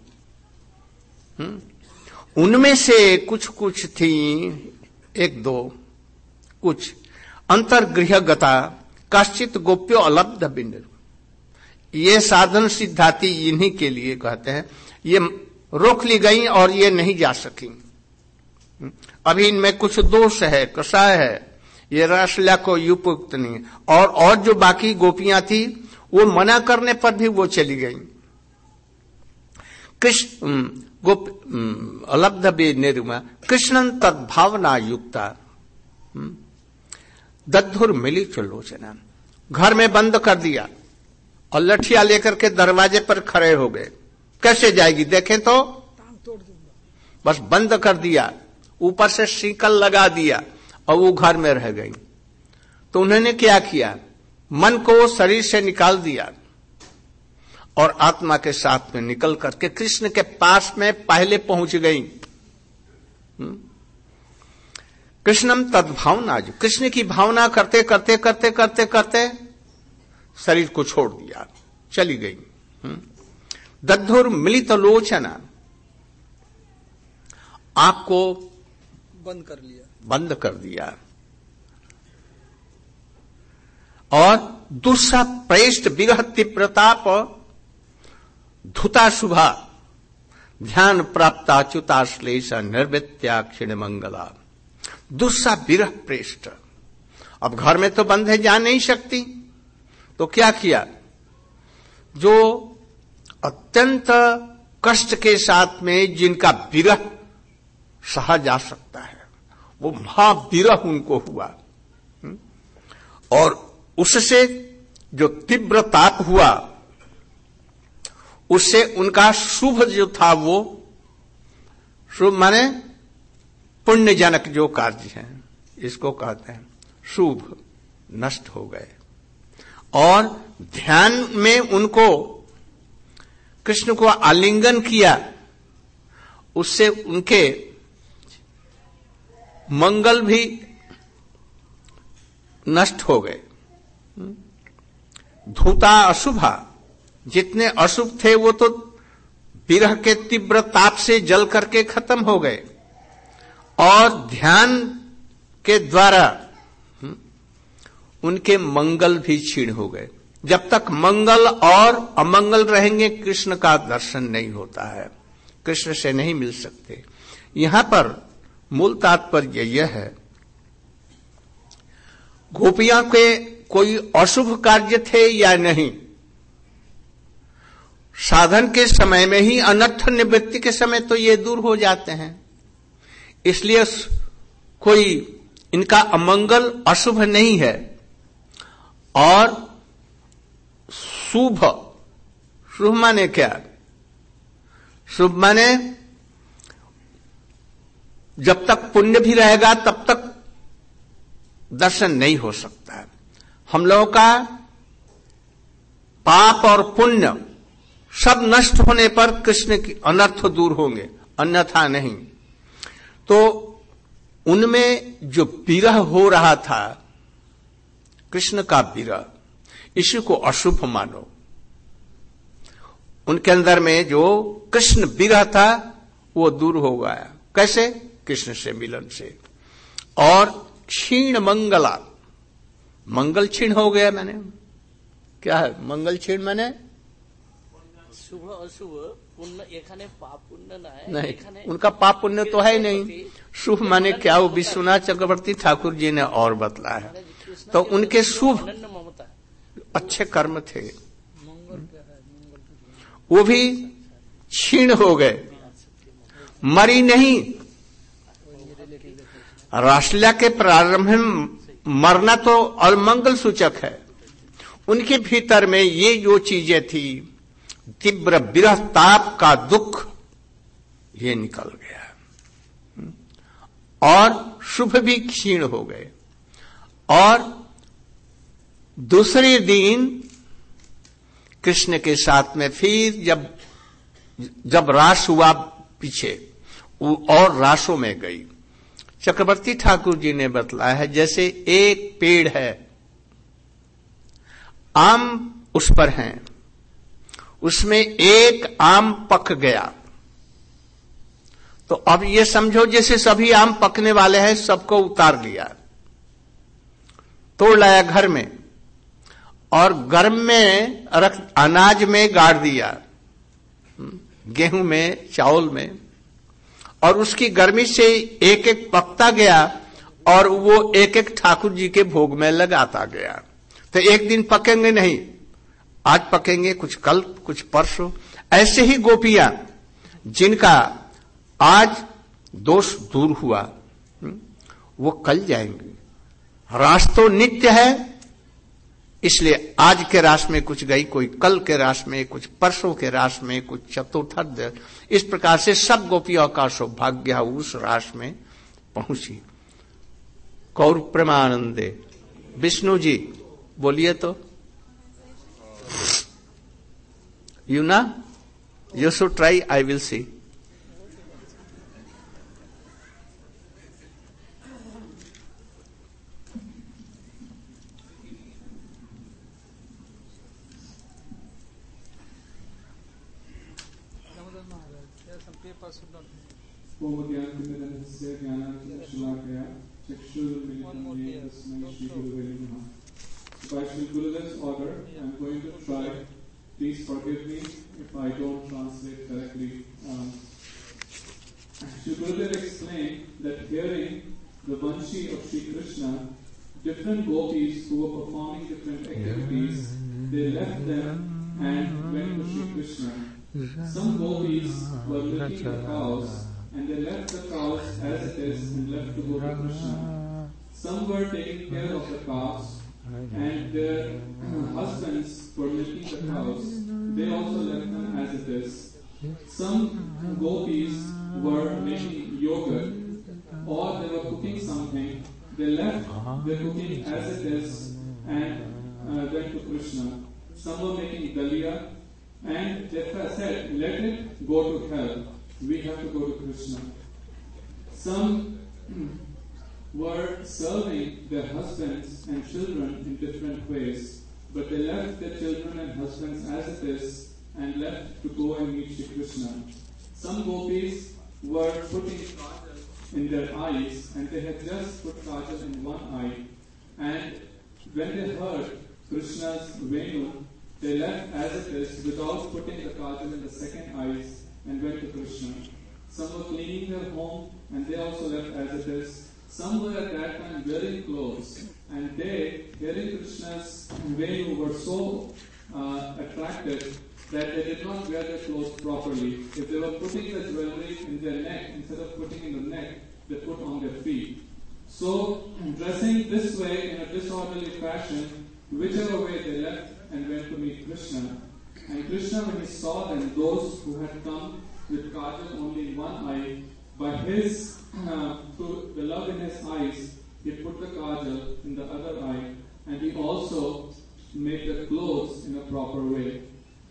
उनमें से कुछ कुछ थी, एक दो कुछ अंतर्गृह गता कश्चित गोप्यो अलब्ध बिंदु, ये साधन सिद्धाती इन्हीं के लिए कहते हैं। ये रोक ली गई और ये नहीं जा सकी। अभी इनमें कुछ दोष है, कषाय है, ये रासलीला को उपयुक्त नहीं। और और जो बाकी गोपियां थी वो मना करने पर भी वो चली गई। कृष्ण गोप अलब्ध बे निर्मा कृष्णन तद्भावना युक्ता दद्धुर मिली चलोचना, घर में बंद कर दिया और लठिया लेकर के दरवाजे पर खड़े हो गए। कैसे जाएगी देखें तो, बस बंद कर दिया, ऊपर से शिकल लगा दिया और वो घर में रह गई। तो उन्होंने क्या किया, मन को शरीर से निकाल दिया और आत्मा के साथ में निकल करके कृष्ण के पास में पहले पहुंच गई। कृष्णम तद्भावना, जो कृष्ण की भावना करते करते करते करते करते शरीर को छोड़ दिया, चली गई। दद्धुर मिलित लोचना, आंख को बंद कर लिया बंद कर दिया और दुस्सा प्रेष्ट विरह तीव्रताप धुता शुभा ध्यान प्राप्ताच्युताश्लेष निर्वृत्याक्षिण मंगला। दुस्सा विरह प्रेष्ट, अब घर में तो बंद है, जा नहीं सकती, तो क्या किया, जो अत्यंत कष्ट के साथ में जिनका विरह सहा जा सकता है, वो महाविरह उनको हुआ और उससे जो तीव्र ताप हुआ, उससे उनका शुभ जो था, वो शुभ माने पुण्यजनक जो कार्य है, इसको कहते हैं शुभ, नष्ट हो गए। और ध्यान में उनको कृष्ण को आलिंगन किया, उससे उनके मंगल भी नष्ट हो गए। धूता अशुभा, जितने अशुभ थे वो तो विरह के तीव्र ताप से जल करके खत्म हो गए और ध्यान के द्वारा उनके मंगल भी क्षीण हो गए। जब तक मंगल और अमंगल रहेंगे, कृष्ण का दर्शन नहीं होता है, कृष्ण से नहीं मिल सकते। यहां पर मूल तात्पर्य यह है, गोपियां के कोई अशुभ कार्य थे या नहीं, साधन के समय में ही, अनर्थ निवृत्ति के समय तो ये दूर हो जाते हैं। इसलिए कोई इनका अमंगल अशुभ नहीं है। और शुभ, शुभ माने क्या, शुभ माने जब तक पुण्य भी रहेगा तब तक दर्शन नहीं हो सकता है। हम लोगों का पाप और पुण्य सब नष्ट होने पर कृष्ण की अनर्थ दूर होंगे, अन्यथा नहीं। तो उनमें जो विरह हो रहा था, कृष्ण का विरह, इसी को अशुभ मानो। उनके अंदर में जो कृष्ण विरह था वो दूर हो गया। कैसे? कृष्ण से मिलन से। और क्षीण मंगला, मंगल क्षीण हो गया। मैंने क्या है मंगल क्षीण? मैंने शुभ अशुभ पुण्य, एखाने पाप पुण्य नहीं, उनका पाप पुण्य तो है नहीं। शुभ माने क्या, वो विश्वनाथ चक्रवर्ती ठाकुर जी ने और बतला है। तो उनके शुभ अच्छे कर्म थे, वो भी क्षीण हो गए, मरी नहीं। रासलीला के प्रारंभ में मरना तो अमंगल सूचक है। उनके भीतर में ये जो चीजें थी, तीव्र विरह ताप का दुख, ये निकल गया। और शुभ भी क्षीण हो गए। और दूसरे दिन कृष्ण के साथ में फिर जब जब रास हुआ पीछे, वो और रासों में गई। चक्रवर्ती ठाकुर जी ने बतलाया है, जैसे एक पेड़ है, आम उस पर हैं, उसमें एक आम पक गया, तो अब ये समझो जैसे सभी आम पकने वाले हैं, सबको उतार लिया, तोड़ लाया घर में, और गर्म में रख अनाज में गाड़ दिया, गेहूं में, चावल में, और उसकी गर्मी से एक एक पकता गया और वो एक एक ठाकुर जी के भोग में लगाता गया। तो एक दिन पकेंगे नहीं, आज पकेंगे, कुछ कल, कुछ परसों। ऐसे ही गोपियां जिनका आज दोष दूर हुआ, वो कल जाएंगे। रास तो नित्य है, इसलिए आज के रास में कुछ गई, कोई कल के रास में, कुछ परसों के रास में, कुछ चतुर्थ। इस प्रकार से सब गोपियों का सौभाग्य उस रास में पहुंची। कौर प्रेमानंदे। विष्णु जी बोलिए तो। यू ना, you should try, I will see. By Sri Gurudev's order, I am going to try. Please forgive me if I don't translate correctly. Um, Sri Gurudev explained that hearing the Vanshi of Sri Krishna, different gopis who were performing different activities, they left them and went to Sri Krishna. Some gopis were milking the cows, and they left the cows as it is and left to go to Krishna. Some were taking care of the cows, and their husbands were milking the cows. They also left them as it is. Some gopis were making yogurt, or they were cooking something. They left the cooking as it is and uh, went to Krishna. Some were making dalia, and they said, let it go to hell. We have to go to Krishna. Some were serving their husbands and children in different ways, but they left their children and husbands as it is and left to go and meet Shri Krishna. Some gopis were putting kajal in their eyes, and they had just put kajal in one eye, and when they heard Krishna's Venu, they left as it is without putting the kajal in the second eyes and went to Krishna. Some were cleaning their home, and they also left as it is. Some were at that time wearing clothes, and they, hearing Krishna's Venu, were so uh, attracted that they did not wear their clothes properly. If they were putting the jewelry in their neck, instead of putting in the neck, they put on their feet. So, dressing this way in a disorderly fashion, whichever way they left and went to meet Krishna. And Krishna, when he saw them, those who had come with kajal only in one eye, by his, uh, through the love in his eyes, he put the kajal in the other eye, and he also made the clothes in a proper way.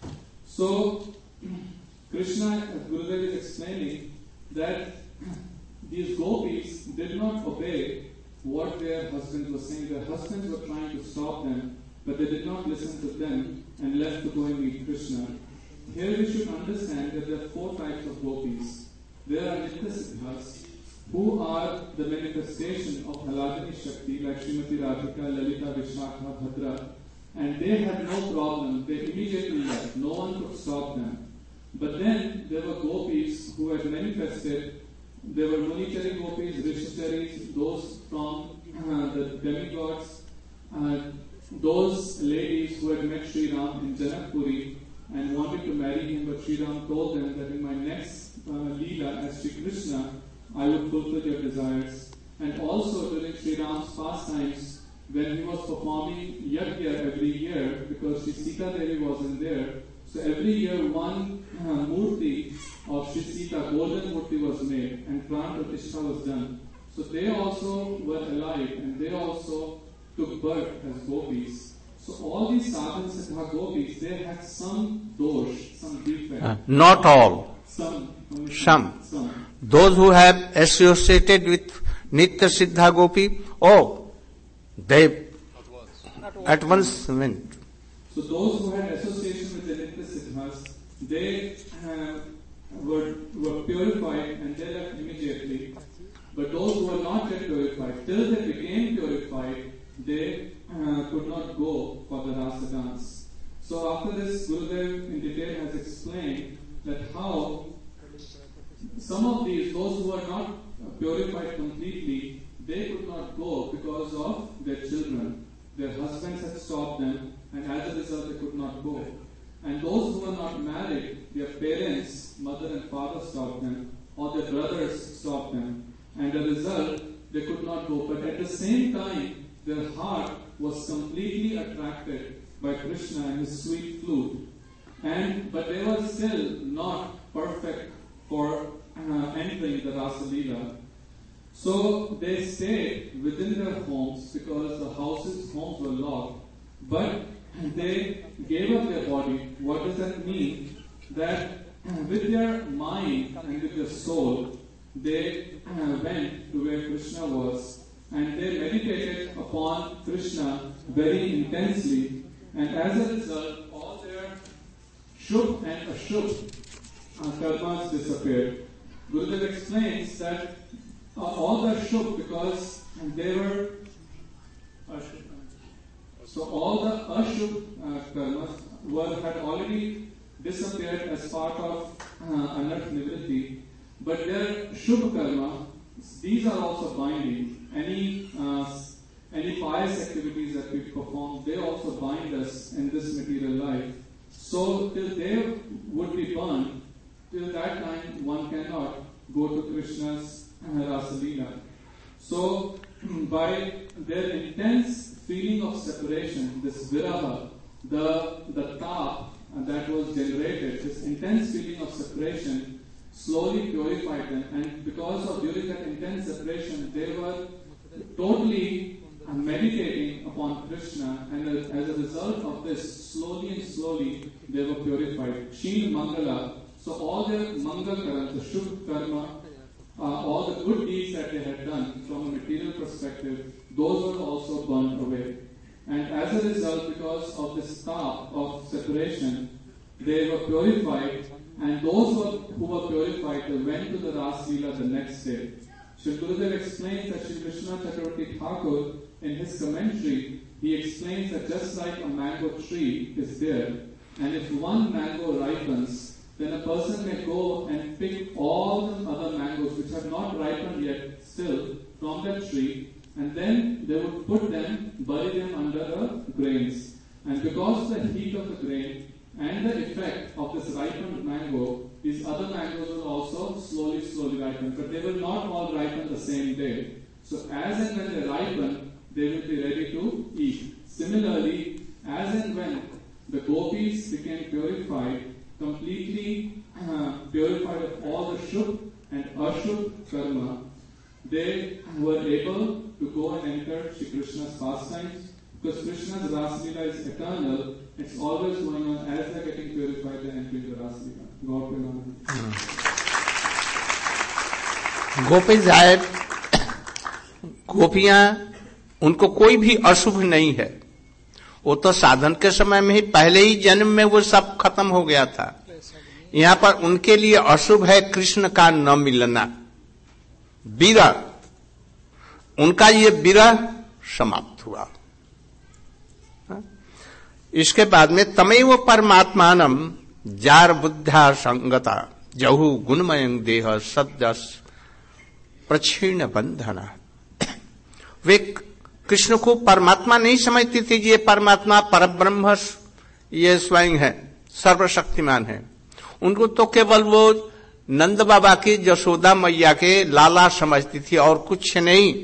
So, Krishna, as Gurudev is explaining, that these gopis did not obey what their husbands were saying. Their husbands were trying to stop them, but they did not listen to them and left to go and meet Krishna. Here we should understand that there are four types of gopis. There are Nityasiddhas, who are the manifestation of Haladini Shakti, like Srimati Radhika, Lalita, Vishakha, Bhadra, and they had no problem. They immediately left. No one could stop them. But then there were gopis who had manifested. There were Munichari gopis, Rishicharis, those from uh, the demigods, uh, those ladies who had met Sri Ram in Janakpuri and wanted to marry him, but Sri Ram told them that in my next uh, Leela as Sri Krishna, I would fulfill your desires. And also during Sri Ram's pastimes, when he was performing Yajna every year, because Sri Sita Devi wasn't there, so every year one uh, murti of Sri Sita, golden murti, was made and pran pratishtha was done. So they also were alive and they also took birth as gopis. So all these sadhana siddha gopis, they had some dosh, some defect. Uh, not all. Some. Some. Some. Those who have associated with Nitya Siddha Gopi, oh, they at once went. So those who had association with the Nitya Siddhas, they uh, were, were purified and they left immediately. But those who were not yet purified, till they became purified, they uh, could not go for the rasa dance. So after this, Gurudev in detail has explained that how some of these, those who were not purified completely, they could not go because of their children. Their husbands had stopped them, and as a result they could not go. And those who were not married, their parents, mother and father stopped them, or their brothers stopped them. And as a result, they could not go. But at the same time, their heart was completely attracted by Krishna and his sweet flute. And but they were still not perfect for uh, entering the Rasa Leela. So they stayed within their homes because the houses, homes were locked. But they gave up their body. What does that mean? That with their mind and with their soul, they uh, went to where Krishna was and they meditated upon Krishna very intensely. And as a result, all their shubh and ashubh uh, karmas disappeared. Gurudev explains that uh, all the shubh, because they were ashubh. So all the ashubh uh, karmas were had already disappeared as part of uh, anarth nivritti. But their shubh karma, these are also binding. Any uh, any pious activities that we perform, they also bind us in this material life. So till they would be burned, till that time one cannot go to Krishna's uh, Rasa Leela. So by their intense feeling of separation, this viraha, the the tap that was generated, this intense feeling of separation, slowly purified them, and because of during that intense separation, they were totally uh, meditating upon Krishna, and as, as a result of this, slowly and slowly they were purified. Sheen Mangala, so all their Mangal karma, the Shubh karma, uh, all the good deeds that they had done from a material perspective, those were also burned away. And as a result, because of this tap of separation, they were purified. And those who were, who were purified, they went to the Ras Leela the next day. Shri Gurudev explains that Shri Krishna Chakravarti Thakur, in his commentary, he explains that just like a mango tree is there, and if one mango ripens, then a person may go and pick all the other mangoes which have not ripened yet still from that tree, and then they would put them, bury them under the grains. And because of the heat of the grain, and the effect of this ripened mango, these other mangoes will also slowly, slowly ripen. But they will not all ripen the same day. So as and when they ripen, they will be ready to eat. Similarly, as and when the gopis became purified, completely uh, purified of all the shubh and ashubh karma, they were able to go and enter Shri Krishna's pastimes. Because Krishna's Rasa Leela is eternal, it's always going on. As they're getting purified, they're entering the Rasa Leela. God will honor. Gopi जाए, गोपियां, उनको कोई भी अशुभ नहीं है. वो तो साधन के समय में ही, पहले ही जन्म में वो सब खत्म हो गया था. यहाँ पर उनके लिए अशुभ है कृष्ण का न मिलना, विरह. उनका ये विरह समाप्त हुआ. इसके बाद में तमेव परमात्मानम जार बुद्धा संगता जहु गुणमयं देह सद्यस प्रक्षीण बंधना. वे कृष्ण को परमात्मा नहीं समझती थी. ये परमात्मा परब्रह्म, ये स्वयं है, सर्वशक्तिमान है. उनको तो केवल वो नंद बाबा की, यशोदा मैया के लाला समझती थी और कुछ नहीं.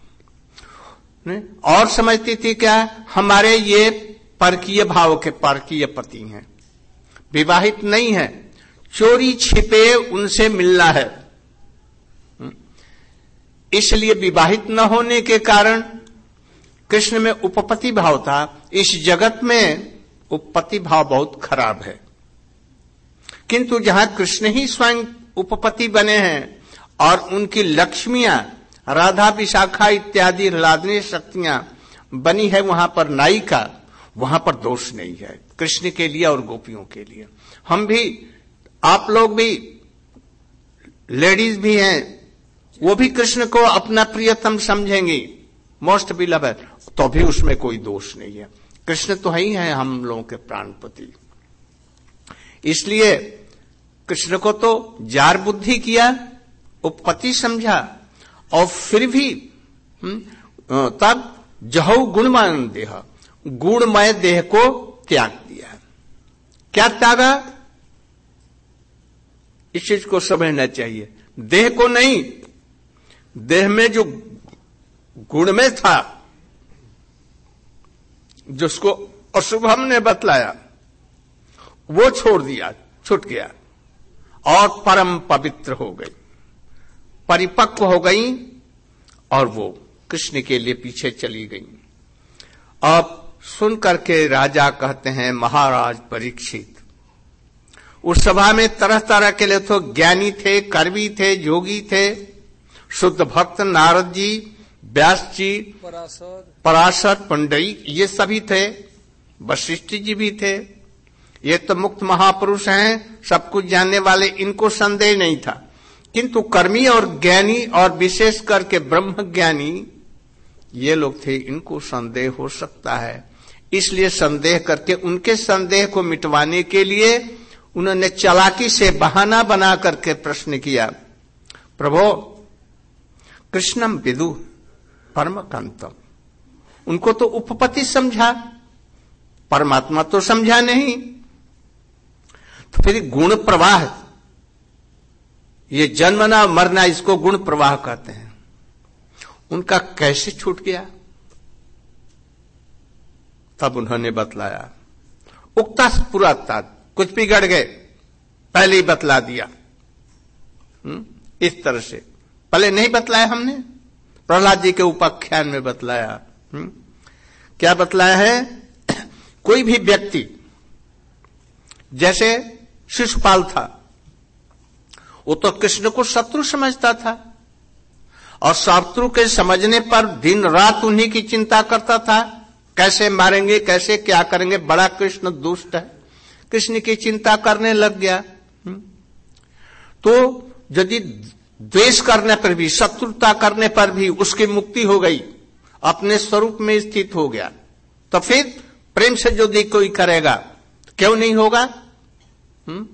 और समझती थी क्या, हमारे ये परकीय भाव के परकीय पति हैं, विवाहित नहीं है, चोरी छिपे उनसे मिलना है. इसलिए विवाहित न होने के कारण कृष्ण में उपपत्ति भाव था। इस जगत में उपपत्ति भाव बहुत खराब है, किंतु जहां कृष्ण ही स्वयं उपपति बने हैं और उनकी लक्ष्मियां राधा विशाखा इत्यादि लादनी शक्तियां बनी है, वहां पर नायिका, वहां पर दोष नहीं है कृष्ण के लिए और गोपियों के लिए। हम भी, आप लोग भी, लेडीज भी हैं, वो भी कृष्ण को अपना प्रियतम समझेंगी, मोस्ट बिलवेड, तो भी उसमें कोई दोष नहीं है। कृष्ण तो ही है हम लोगों के प्राणपति। इसलिए कृष्ण को तो जार बुद्धि किया, उपपति समझा, और फिर भी तब जहु गुणमान देह, गुणमय देह को त्याग दिया। क्या त्यागा, इस चीज को समझना चाहिए। देह को नहीं, देह में जो गुण में था, जिसको अशुभ हमने बतलाया, वो छोड़ दिया, छूट गया और परम पवित्र हो गई, परिपक्व हो गई और वो कृष्ण के लिए पीछे चली गई। अब सुन करके राजा कहते हैं, महाराज परीक्षित, उस सभा में तरह तरह के लिए तो ज्ञानी थे, कर्मी थे, जोगी थे, शुद्ध भक्त नारद जी, व्यास जी, पराशर पराशर पंडई, ये सभी थे, वशिष्ठ जी भी थे। ये तो मुक्त महापुरुष हैं, सब कुछ जानने वाले, इनको संदेह नहीं था। किंतु कर्मी और ज्ञानी और विशेष करके ब्रह्म ज्ञानी ये लोग थे, इनको संदेह हो सकता है। इसलिए संदेह करके उनके संदेह को मिटवाने के लिए उन्होंने चालाकी से बहाना बना करके प्रश्न किया, प्रभो कृष्णम विदु परम कांतम। उनको तो उपपति समझा, परमात्मा तो समझा नहीं। तो फिर गुण प्रवाह, ये जन्मना मरना, इसको गुण प्रवाह कहते हैं, उनका कैसे छूट गया? तब उन्होंने बतलाया, उक्ता पूरा था, कुछ बिगड़ गए, पहले ही बतला दिया। हुँ? इस तरह से पहले नहीं बतलाया हमने, प्रहलाद जी के उपाख्यान में बतलाया। हुँ? क्या बतलाया है? कोई भी व्यक्ति, जैसे शिशुपाल था, वो तो कृष्ण को शत्रु समझता था और शत्रु के समझने पर दिन रात उन्हीं की चिंता करता था, कैसे मारेंगे, कैसे क्या करेंगे, बड़ा कृष्ण दुष्ट है, कृष्ण की चिंता करने लग गया। तो यदि द्वेष करने पर भी, शत्रुता करने पर भी उसकी मुक्ति हो गई, अपने स्वरूप में स्थित हो गया, तो फिर प्रेम से यदि कोई करेगा क्यों नहीं होगा? हुँ?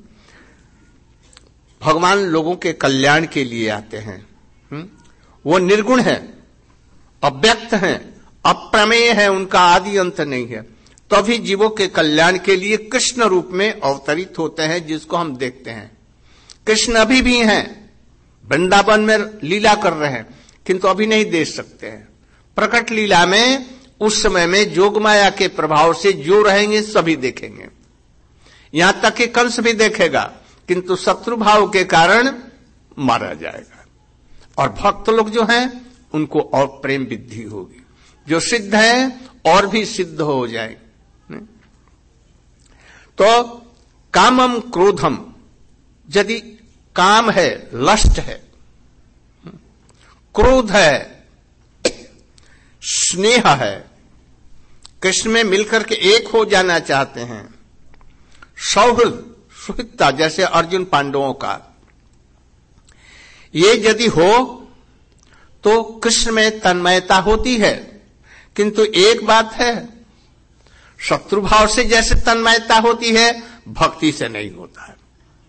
भगवान लोगों के कल्याण के लिए आते हैं। हुँ? वो निर्गुण है, अव्यक्त है, अप्रमेय है, उनका आदि अंत नहीं है, तभी जीवों के कल्याण के लिए कृष्ण रूप में अवतरित होते हैं, जिसको हम देखते हैं। कृष्ण अभी भी हैं, वृंदावन में लीला कर रहे हैं, किंतु अभी नहीं देख सकते हैं। प्रकट लीला में उस समय में जोगमाया के प्रभाव से जो रहेंगे सभी देखेंगे, यहां तक कि कंस भी देखेगा, किंतु शत्रु भाव के कारण मारा जाएगा। और भक्त लोग जो हैं उनको और प्रेम वृद्धि होगी, जो सिद्ध है और भी सिद्ध हो जाए। तो कामम क्रोधम, यदि काम है, लस्ट है, क्रोध है, स्नेह है, कृष्ण में मिलकर के एक हो जाना चाहते हैं, सौहृद सुहृदता, जैसे अर्जुन पांडवों का, ये यदि हो तो कृष्ण में तन्मयता होती है। किंतु एक बात है, शत्रु भाव से जैसे तन्मयता होती है, भक्ति से नहीं होता है।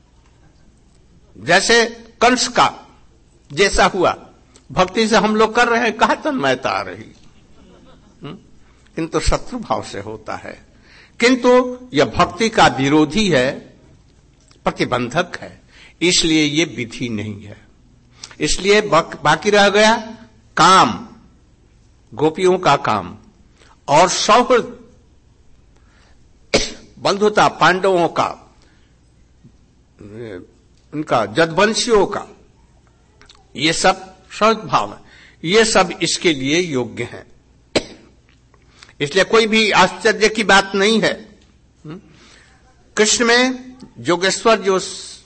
जैसे कंस का जैसा हुआ, भक्ति से हम लोग कर रहे हैं, कहां तन्मयता आ रही, किंतु शत्रु भाव से होता है। किंतु यह भक्ति का विरोधी है, प्रतिबंधक है, इसलिए ये विधि नहीं है। इसलिए बाकी रह गया काम, गोपियों का काम, और सौहृद बंधुता, पांडवों का, उनका जदवंशियों का, ये सब सौहृद भाव है। ये सब इसके लिए योग्य हैं। इसलिए कोई भी आश्चर्य की बात नहीं है। कृष्ण में योगेश्वर जो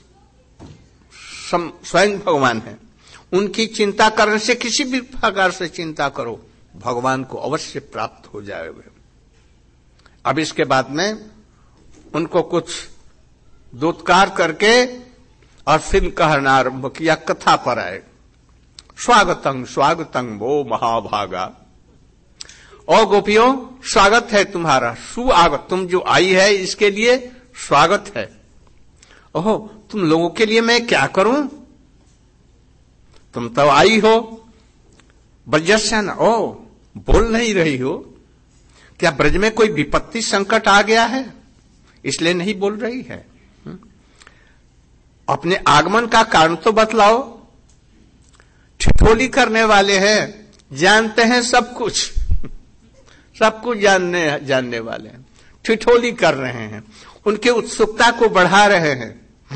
स्वयं भगवान है, उनकी चिंता करने से, किसी भी प्रकार से चिंता करो, भगवान को अवश्य प्राप्त हो जाएगा। अब इसके बाद में उनको कुछ दूतकार करके और फिर कहना आरंभ किया, कथा पर आए। स्वागतं स्वागतं वो महाभागा। ओ गोपियों, स्वागत है तुम्हारा, सुआगत, तुम जो आई है इसके लिए स्वागत है। ओहो, तुम लोगों के लिए मैं क्या करूं? तुम तो आई हो ब्रजस्यन, ओ बोल नहीं रही हो, क्या ब्रज में कोई विपत्ति संकट आ गया है इसलिए नहीं बोल रही है? अपने आगमन का कारण तो बतलाओ। ठिठोली करने वाले हैं, जानते हैं सब कुछ, सब कुछ जानने जानने वाले हैं, ठिठोली कर रहे हैं, उनके उत्सुकता को बढ़ा रहे हैं।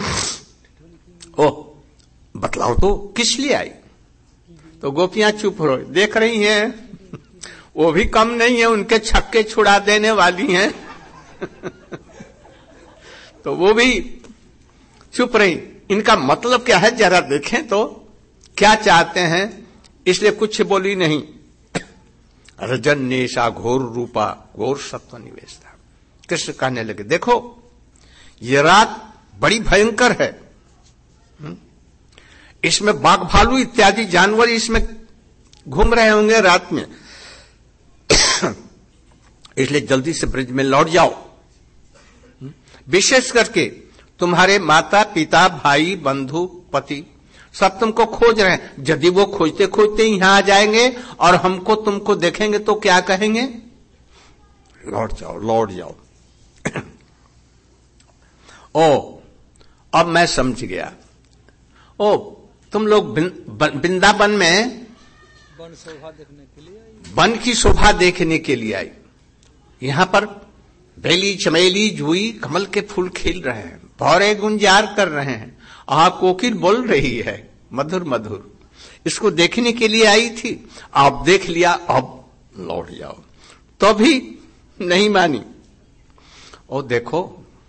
ओह, बतलाओ तो किस लिए आई? तो गोपियां चुप रहो, देख रही हैं वो भी कम नहीं है, उनके छक्के छुड़ा देने वाली हैं तो वो भी चुप रही। इनका मतलब क्या है जरा देखें तो, क्या चाहते हैं, इसलिए कुछ बोली नहीं। रजन्येषा घोर रूपा घोर सत्व निवेशता। कृष्ण कहने लगे, देखो ये रात बड़ी भयंकर है, इसमें बाघ भालू इत्यादि जानवर इसमें घूम रहे होंगे रात में, इसलिए जल्दी से ब्रज में लौट जाओ। विशेष करके तुम्हारे माता पिता भाई बंधु पति सब तुमको खोज रहे हैं। यदि वो खोजते खोजते यहां आ जाएंगे और हमको तुमको देखेंगे तो क्या कहेंगे? लौट जाओ, लौट जाओ। ओ, अब मैं समझ गया। ओ, तुम लोग वृंदावन में वन शोभा देखने के लिए आई, वन की शोभा देखने के लिए आई। यहां पर बेली चमेली जुई कमल के फूल खिल रहे हैं, भौरे गुंजार कर रहे हैं, आ कोकिल बोल रही है मधुर मधुर, इसको देखने के लिए आई थी। आप देख लिया, अब लौट जाओ। तो भी नहीं मानी। ओ देखो,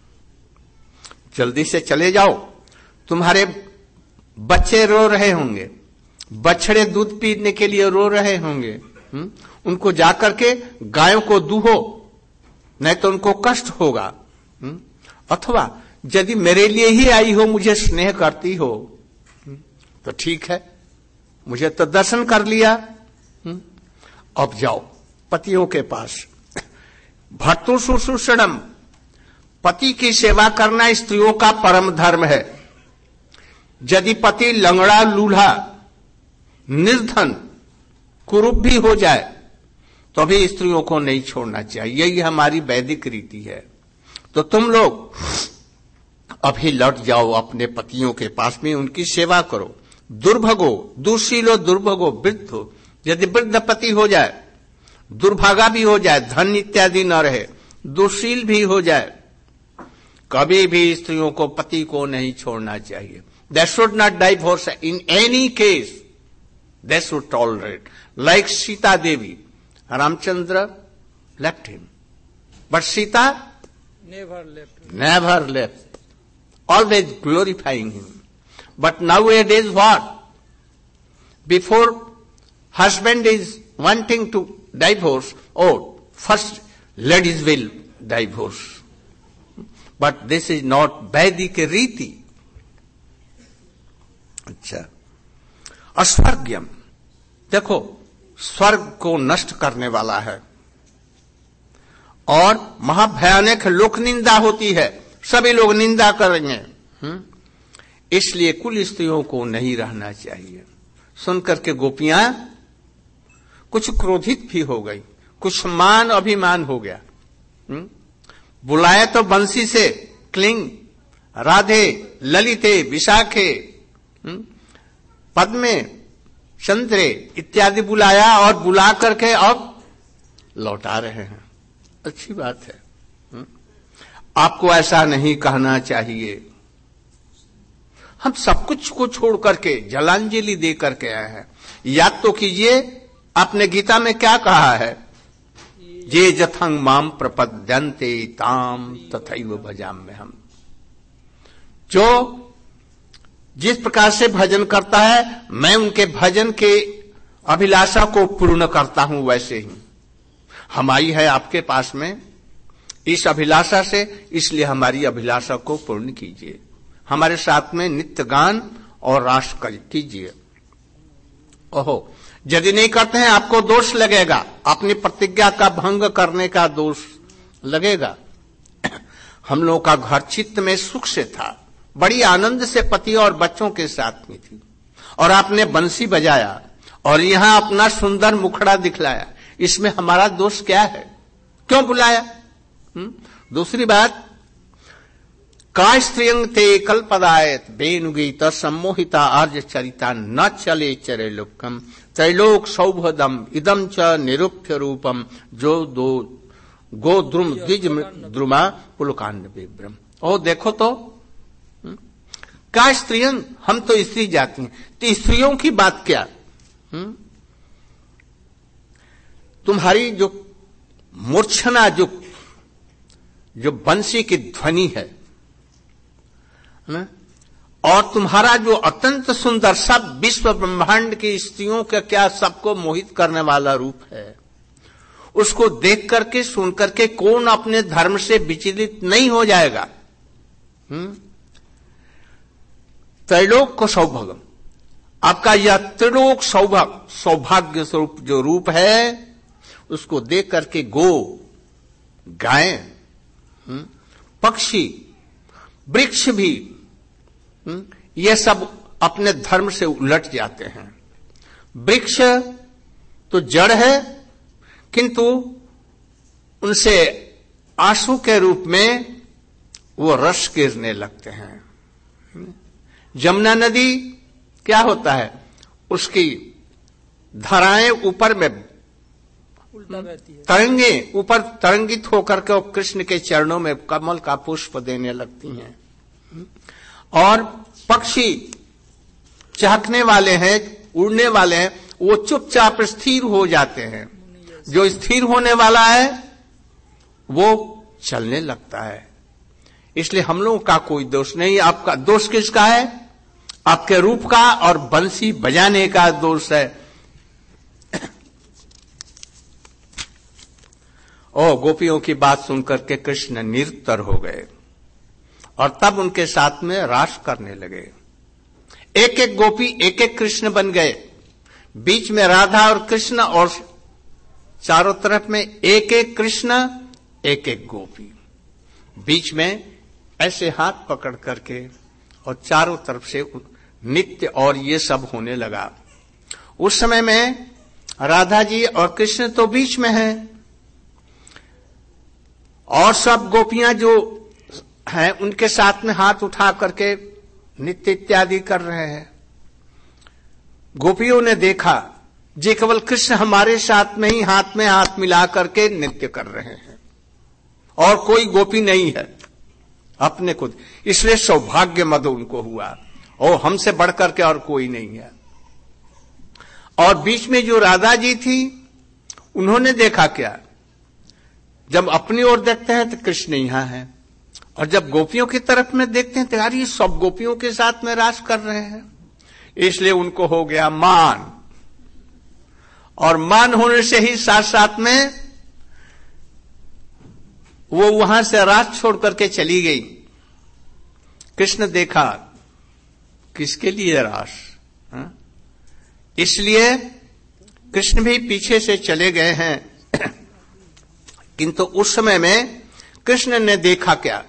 जल्दी से चले जाओ, तुम्हारे बच्चे रो रहे होंगे, बछड़े दूध पीने के लिए रो रहे होंगे, हुँ? उनको जाकर के गायों को दूहो, नहीं तो उनको कष्ट होगा। हुँ? अथवा यदि मेरे लिए ही आई हो, मुझे स्नेह करती हो, तो ठीक है, मुझे तो दर्शन कर लिया। हुँ? अब जाओ पतियों के पास। भर्तु शुश्रूषणम, पति की सेवा करना स्त्रियों का परम धर्म है। यदि पति लंगड़ा लूल्हा निर्धन कुरूप भी हो जाए तो भी स्त्रियों को नहीं छोड़ना चाहिए, यही हमारी वैदिक रीति है। तो तुम लोग अभी लौट जाओ अपने पतियों के पास में, उनकी सेवा करो। दुर्भगो दुशीलो दुर्भगो वृद्धो, यदि वृद्ध पति हो जाए, दुर्भागा भी हो जाए, धन इत्यादि न रहे, दुशील भी हो जाए, कभी भी स्त्रियों को पति को नहीं छोड़ना चाहिए। They should not divorce in any case. They should tolerate. Like Sita Devi, Ramchandra left him, but Sita never left. never left, always glorifying him. But nowadays what? Before husband is wanting to divorce, oh, first ladies will divorce. But this is not Vedic riti. अच्छा, अस्वर्ग्यम, देखो स्वर्ग को नष्ट करने वाला है और महाभयानक लोक निंदा होती है, सभी लोग निंदा करेंगे। हुँ? इसलिए कुल स्त्रियों को नहीं रहना चाहिए। सुनकर के गोपियां कुछ क्रोधित भी हो गई, कुछ मान अभिमान हो गया। हुँ? बुलाए तो बंसी से क्लिंग, राधे, ललिते, विशाखे, पद्मे, चंद्रे इत्यादि बुलाया और बुला करके अब लौटा रहे हैं। अच्छी बात है, हुँ? आपको ऐसा नहीं कहना चाहिए। हम सब कुछ को छोड़ करके जलांजलि दे करके आए हैं। याद तो कीजिए, आपने गीता में क्या कहा है? ये जथंग माम प्रपद्यन्ते ताम तथैव भजाम्य हम। जो जिस प्रकार से भजन करता है, मैं उनके भजन के अभिलाषा को पूर्ण करता हूं, वैसे ही हम आई है आपके पास में इस अभिलाषा से, इसलिए हमारी अभिलाषा को पूर्ण कीजिए। हमारे साथ में नित्य गान और रास कीजिए। ओहो, यदि नहीं करते हैं आपको दोष लगेगा, अपनी प्रतिज्ञा का भंग करने का दोष लगेगा। हम लोगों का घर चित्त में सुख से था, बड़ी आनंद से पति और बच्चों के साथ में थी, और आपने बंसी बजाया और यहां अपना सुंदर मुखड़ा दिखलाया। इसमें हमारा दोष क्या है? क्यों बुलाया? हुँ? दूसरी बात, का स्त्रियंग ते कल्पदायत बेनुगीत सम्मोहिता आर्य चरिता न चले चरे लोकम त्रैलोक सौभदम इदम च निरूप्य रूपम जो दो गो द्रुम द्विज द्रुमा पुलकांड विभ्रम। ओ देखो तो, का स्त्रियंग, हम तो स्त्री जाती हैं, तो स्त्रियों की बात क्या? हुँ? तुम्हारी जो मूर्छना, जो जो बंसी की ध्वनि है ना, और तुम्हारा जो अत्यंत सुंदर सब विश्व ब्रह्मांड की स्त्रियों का क्या सबको मोहित करने वाला रूप है, उसको देख करके सुन करके कौन अपने धर्म से विचलित नहीं हो जाएगा? हम्म त्रैलोक को सौभाग्य, आपका यह त्रिलोक सौभाग्य सौभाग्य स्वरूप जो रूप है, उसको देख करके गो, गाय, पक्षी, वृक्ष भी ये सब अपने धर्म से उलट जाते हैं। वृक्ष तो जड़ है, किंतु उनसे आंसू के रूप में वो रस गिरने लगते हैं। जमुना नदी क्या होता है? उसकी धाराएं ऊपर में उल्टा बहती है, तरंगे ऊपर तरंगित होकर के कृष्ण के चरणों में कमल का पुष्प देने लगती हैं। और पक्षी चहकने वाले हैं, उड़ने वाले हैं, वो चुपचाप स्थिर हो जाते हैं। जो स्थिर होने वाला है वो चलने लगता है। इसलिए हम लोगों का कोई दोष नहीं। आपका दोष किसका है? आपके रूप का और बंसी बजाने का दोष है। ओ, गोपियों की बात सुनकर के कृष्ण निरुत्तर हो गए और तब उनके साथ में रास करने लगे। एक एक गोपी एक एक कृष्ण बन गए, बीच में राधा और कृष्ण, और चारों तरफ में एक एक कृष्ण एक एक गोपी, बीच में ऐसे हाथ पकड़ करके और चारों तरफ से नित्य और ये सब होने लगा। उस समय में राधा जी और कृष्ण तो बीच में हैं, और सब गोपियां जो हैं उनके साथ में हाथ उठा करके नित्य इत्यादि कर रहे हैं। गोपियों ने देखा जी केवल कृष्ण हमारे साथ में ही हाथ में हाथ मिला करके नृत्य कर रहे हैं, और कोई गोपी नहीं है अपने खुद। इसलिए सौभाग्य मद उनको हुआ, और हमसे बढ़कर के और कोई नहीं है। और बीच में जो राधा जी थी, उन्होंने देखा क्या, जब अपनी ओर देखते हैं तो कृष्ण यहां है, और जब गोपियों की तरफ में देखते हैं तो यार ये सब गोपियों के साथ में रास कर रहे हैं। इसलिए उनको हो गया मान, और मान होने से ही साथ साथ में वो वहां से रास छोड़ करके चली गई। कृष्ण देखा किसके लिए रास, हा? इसलिए कृष्ण भी पीछे से चले गए हैं। किंतु उस समय में कृष्ण ने देखा क्या,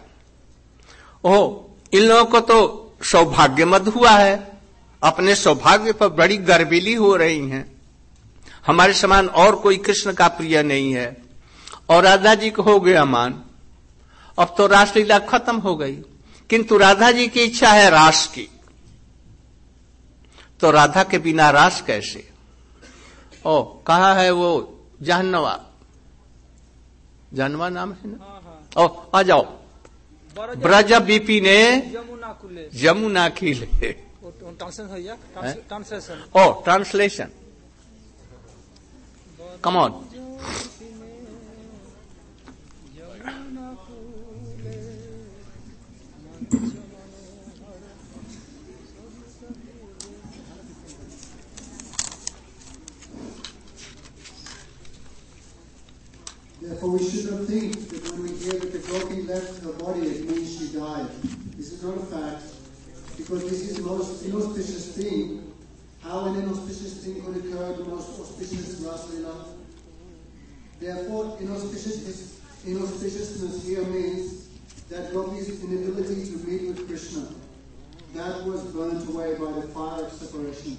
ओह इन लोगों को तो सौभाग्य मद हुआ है, अपने सौभाग्य पर बड़ी गर्विली हो रही हैं। हमारे समान और कोई कृष्ण का प्रिय नहीं है। और राधा जी को हो गया मान, अब तो रासलीला खत्म हो गई। किंतु राधा जी की इच्छा है रास की, तो राधा के बिना रास कैसे? ओ कहा है वो जानवा, जानवा नाम है ना? ओ आ जाओ, ब्रज विपिने यमुना कुले यमुना खिले। ट्रांसलेशन हो गया translation Oh, translation. Come on. Therefore, we should not think that when we hear that the gopi left her body, it means she died. This is not a fact, because this is the most inauspicious thing. How an inauspicious thing could occur, the most auspicious Rasalila. Therefore, inauspicious, inauspiciousness here means that gopi's inability to meet with Krishna, that was burnt away by the fire of separation.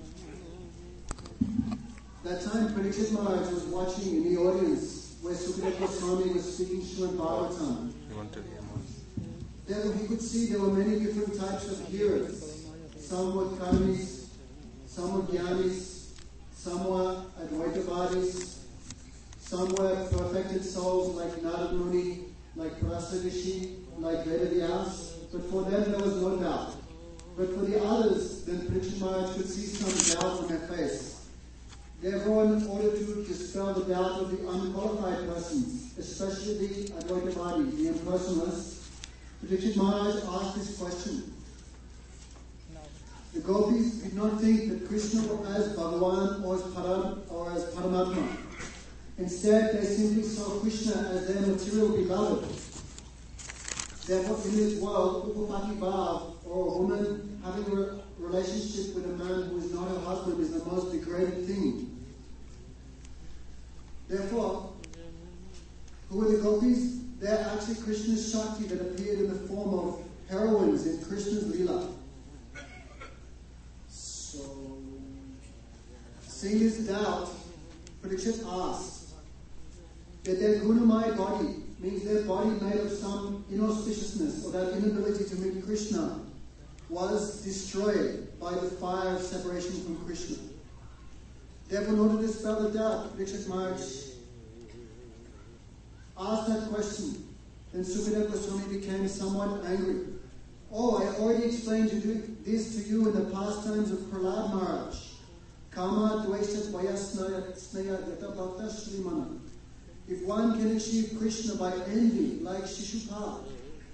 That time, Parikshit Maharaj was watching in the audience where Sukadeva Goswami was speaking Srimad Bhagavatam. There he could see there were many different types of hearers. Some were karmis, some were jnanis, some were Advaitavadis, some were perfected souls like Narad Muni, like Parasa Rishi, like Vedavyas. But for them there was no doubt. But for the others, then Parikshit Maharaj could see some doubt on their face. Therefore, in order to dispel the doubt of the unqualified persons, especially the Advaitavadi, the impersonalists, Parikshit Maharaj asked this question. The gopis did not think that Krishna was as Bhagavan or as, Param, or as Paramatma. Instead, they simply saw Krishna as their material beloved. Therefore, in this world, Upapati Bhav, or a woman having a relationship with a man who is not her husband, is the most degraded thing. Therefore, who were the gopis? They're actually Krishna's Shakti that appeared in the form of heroines in Krishna's Leela. So, seeing this doubt, Parikshit asked that their gunamaya body, means their body made of some inauspiciousness or that inability to meet Krishna, was destroyed by the fire of separation from Krishna. Therefore, in order to dispel the doubt, Parikshit Maharaj asked that question. Then Sukadeva Goswami became somewhat angry. Oh, I already explained to do this to you in the pastimes of Prahlad Maharaj. Kama dveshat vayasnaya snaya yata bhakta shrimana. If one can achieve Krishna by envy, like Shishupal,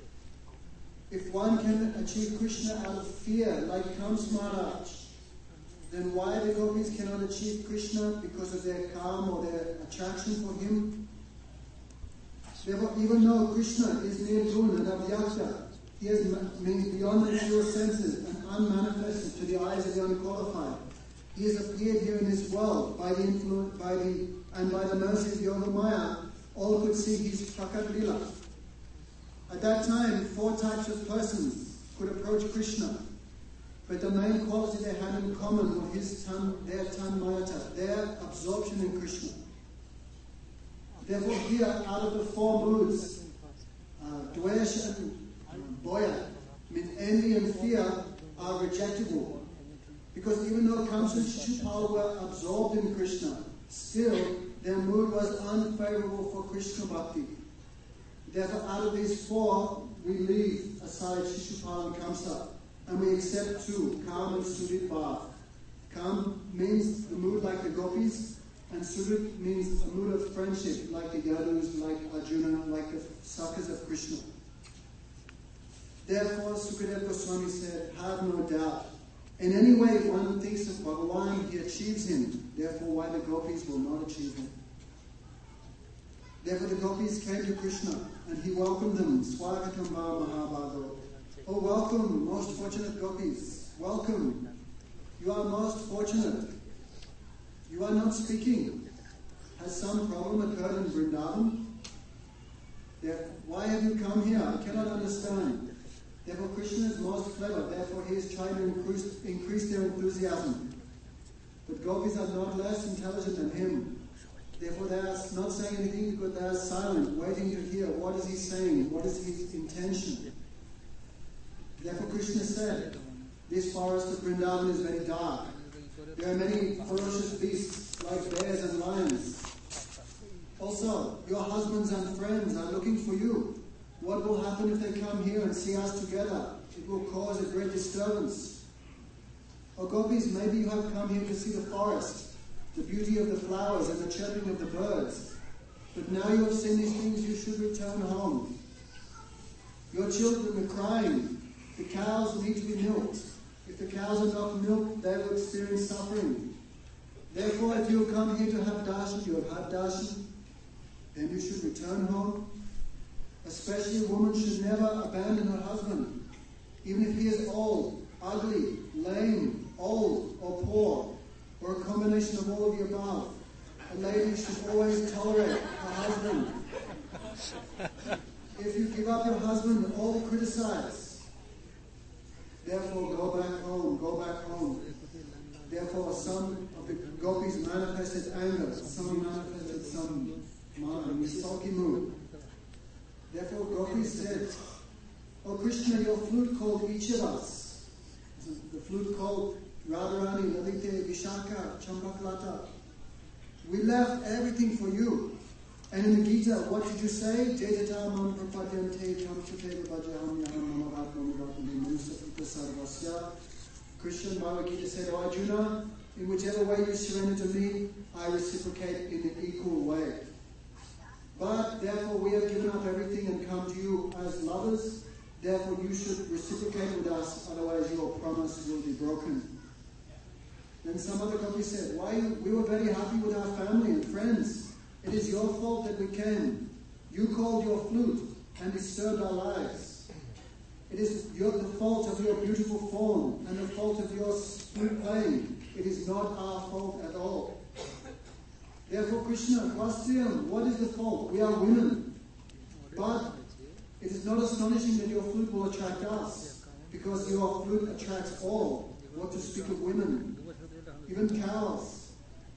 if one can achieve Krishna out of fear, like Kams Maharaj, then why the gopis cannot achieve Krishna because of their calm or their attraction for him? Therefore, even though Krishna is Nirdguna and Avyakta, he is, means beyond the pure senses and unmanifested to the eyes of the unqualified. He has appeared here in this world by the influence, by the and by the mercy of Yoga Maya, all could see his Prakat Lila. At that time, four types of persons could approach Krishna, but the main quality they had in common was his tan, their tanmayata, their absorption in Krishna. Therefore, here, out of the four moods, uh, dvesha and boya, means envy and fear, are rejectable. Because even though Kamsa and Shishupal were absorbed in Krishna, still their mood was unfavorable for Krishna Bhakti. Therefore, out of these four, we leave aside Shishupal and Kamsa, and we accept two, Kam and Sudit Bhav. Kam means the mood like the gopis, and Sudit means a mood of friendship, like the Yadus, like Arjuna, like the Sakhas of Krishna. Therefore, Sukadeva Goswami said, have no doubt. In any way one thinks of Bhagavan, he achieves him. Therefore, why the gopis will not achieve him? Therefore, the gopis came to Krishna, and he welcomed them. Swagatam Bhava Mahabhago. Oh, welcome, most fortunate gopis. Welcome. You are most fortunate. You are not speaking. Has some problem occurred in Vrindavan? Therefore, why have you come here? I cannot understand. Therefore, Krishna is most clever. Therefore, he is trying to increase, increase their enthusiasm. But gopis are not less intelligent than him. Therefore, they are not saying anything because they are silent, waiting to hear what is he saying, what is his intention. Therefore, Krishna said, this forest of Vrindavan is very dark. There are many ferocious beasts like bears and lions. Also, your husbands and friends are looking for you. What will happen if they come here and see us together? It will cause a great disturbance. O gopis, maybe you have come here to see the forest, the beauty of the flowers and the chirping of the birds. But now you have seen these things, you should return home. Your children are crying. The cows need to be milked. If the cows are not milked, they will experience suffering. Therefore, if you have come here to have darshan, you have had darshan, then you should return home. Especially a woman should never abandon her husband, even if he is old, ugly, lame, old, or poor, or a combination of all of the above. A lady should always tolerate her husband. If you give up your husband, all will criticize. Therefore, go back home, go back home. Therefore, some of the gopis manifested anger, some manifested some sulky mood. Therefore, gopis said, "O Krishna, your flute called each of us." The flute called Radharani, Lalita, Vishaka, Champaklata. We left everything for you. And in the Gita, what did you say? Jayata mam prapadyante tamchate vajaham yaham namavatmam ratmam manusapita sarvasya. Krishna Bhagavad Gita said, "O Arjuna, in whichever way you surrender to me, I reciprocate in an equal way. But therefore we have given up everything and come to you as lovers. Therefore you should reciprocate with us, otherwise your promise will be broken." Then some other gopis said, "Why? We were very happy with our family and friends. It is your fault that we came. You called your flute and disturbed our lives. It is your, the fault of your beautiful form and the fault of your flute playing. It is not our fault at all. Therefore, Krishna, Vasyam, what is the fault? We are women. But it is not astonishing that your flute will attract us, because your flute attracts all. What to speak of women? Even cows,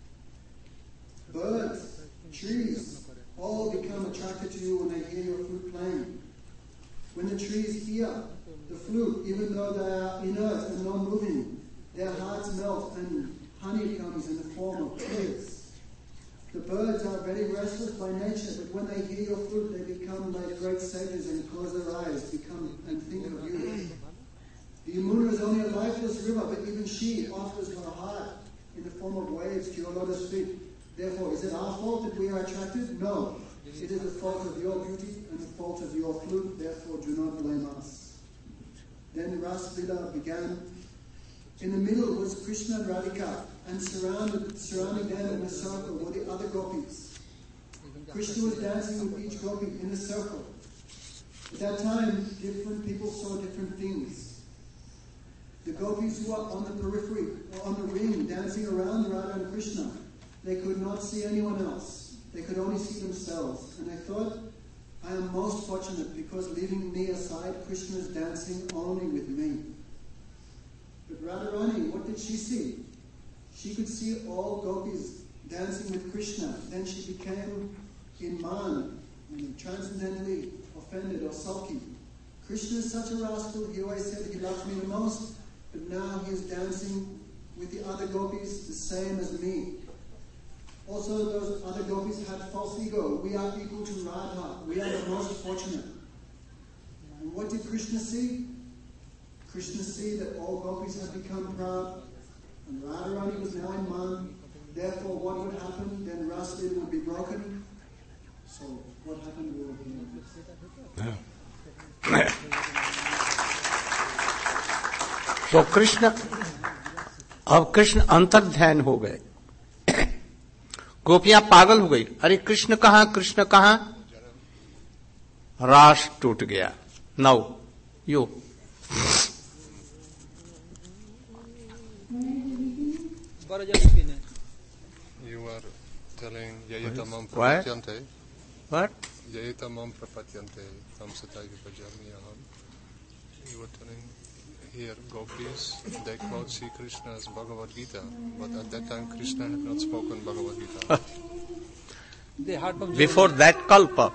birds, trees, all become attracted to you when they hear your flute playing. When the trees hear the flute, even though they are inert and non-moving, their hearts melt and honey comes in the form of tears. The birds are very restless by nature, but when they hear your flute, they become like great sages and close their eyes, become and think of you. The Yamuna is only a lifeless river, but even she offers her heart in the form of waves to your lotus feet. Therefore, is it our fault that we are attracted? No. It is the fault of your beauty and the fault of your flute. Therefore, do not blame us. Then Ras Lila began. In the middle was Krishna and Radhika, and surrounded, surrounding them in a circle were the other gopis. Krishna was dancing with each gopi in a circle. At that time, different people saw different things. The gopis who were on the periphery, or on the ring, dancing around Radha and Krishna, they could not see anyone else. They could only see themselves. And they thought, I am most fortunate because leaving me aside, Krishna is dancing only with me. But Radharani, what did she see? She could see all gopis dancing with Krishna. Then she became in man, transcendently offended or sulky. Krishna is such a rascal. He always said he loves me the most, but now he is dancing with the other gopis the same as me. Also, those other gopis had false ego. We are equal to Radha. We are the most fortunate. And what did Krishna see? Krishna see that all gopis had become proud, and Radharani was now in man. Therefore, what would happen? Then Raslila would be broken. So, what happened will be. तो कृष्ण अब कृष्ण अंतर्ध्यान हो गए. गोपियां पागल हो गई. अरे कृष्ण कहां, कृष्ण कहां? रास टूट गया. Now you You are telling Yayitamam Prapatyante. What? Yayitamam Prapatyante. Tam Sataya Bhajami Aham. You were telling here gopis, they quote Sri Krishna as Bhagavad Gita, but at that time Krishna had not spoken Bhagavad Gita. They heard from Before that kalpa.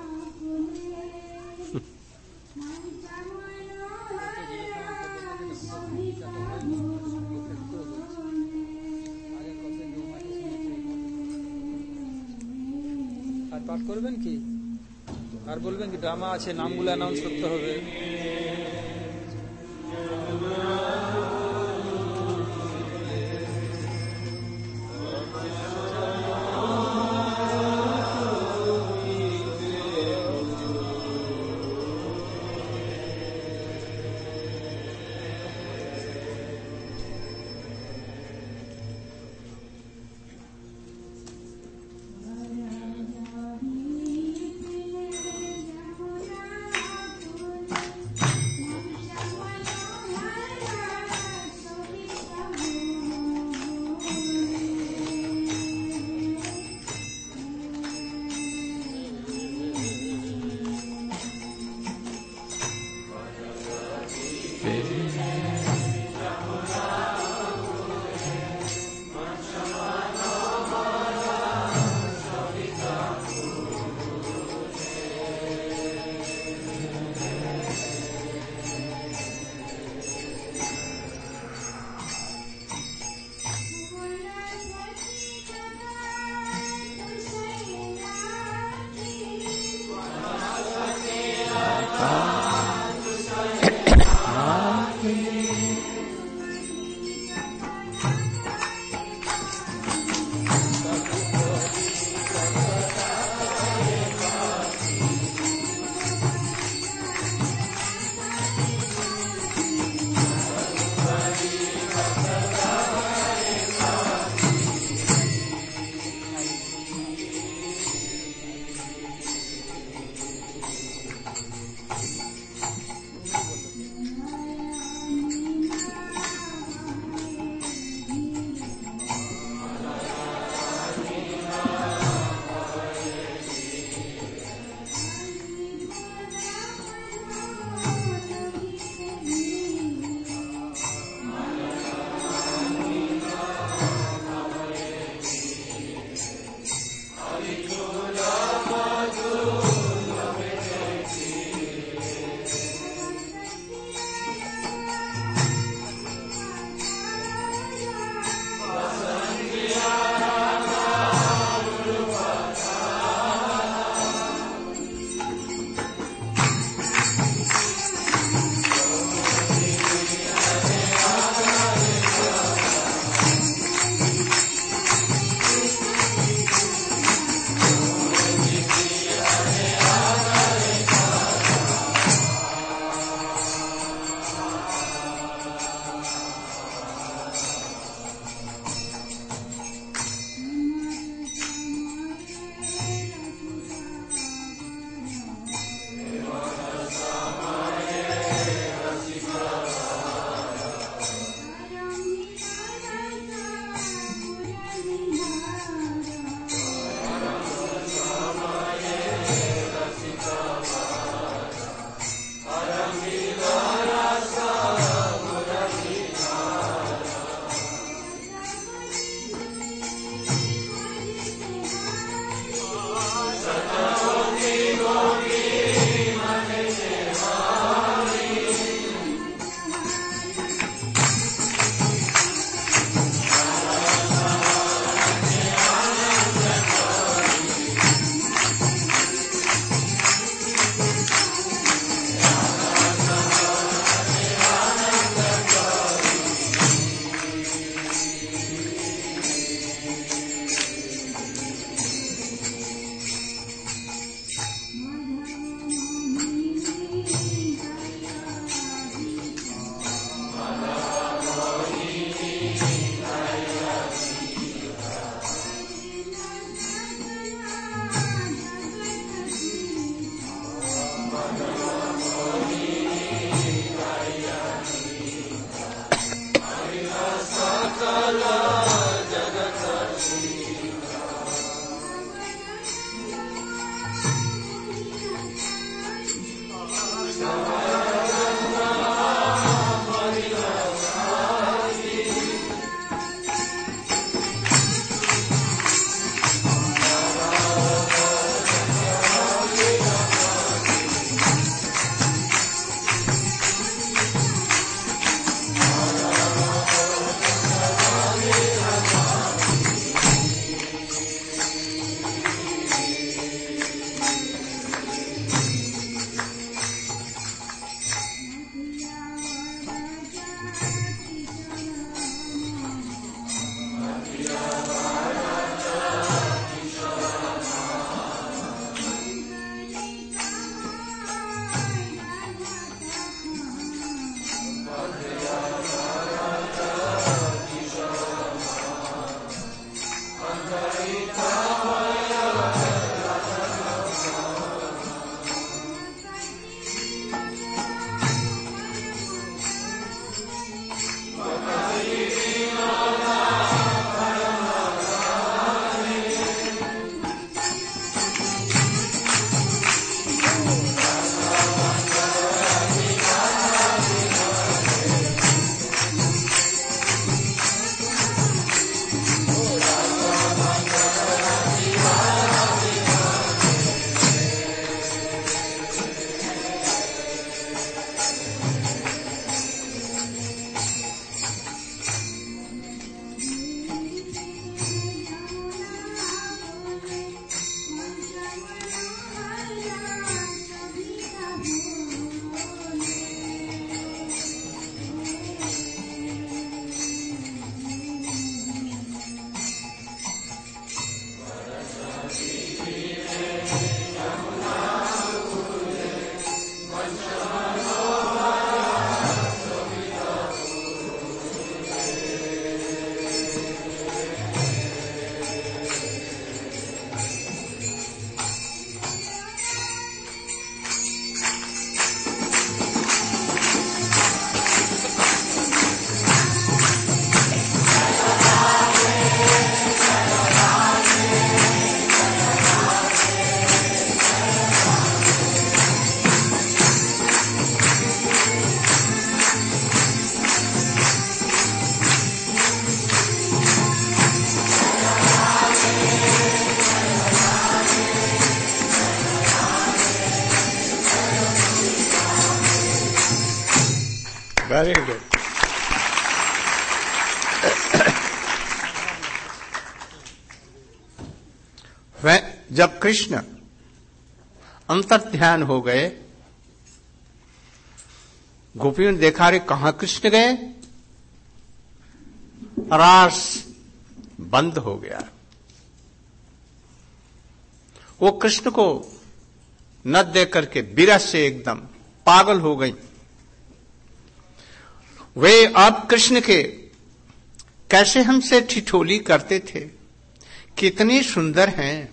আর পাঠ করবেন কি? আর বলবেন কি drama আছে, নামগুলো announce করতে হবে। Very good. वह जब कृष्ण अंतर ध्यान हो गए, गोपियों ने देखा, रे कहां कृष्ण गए? रास बंद हो गया। वो कृष्ण को न देख करके विरह से एकदम पागल हो गई। वे अब कृष्ण के कैसे हमसे ठिठोली करते थे, कितने सुंदर हैं,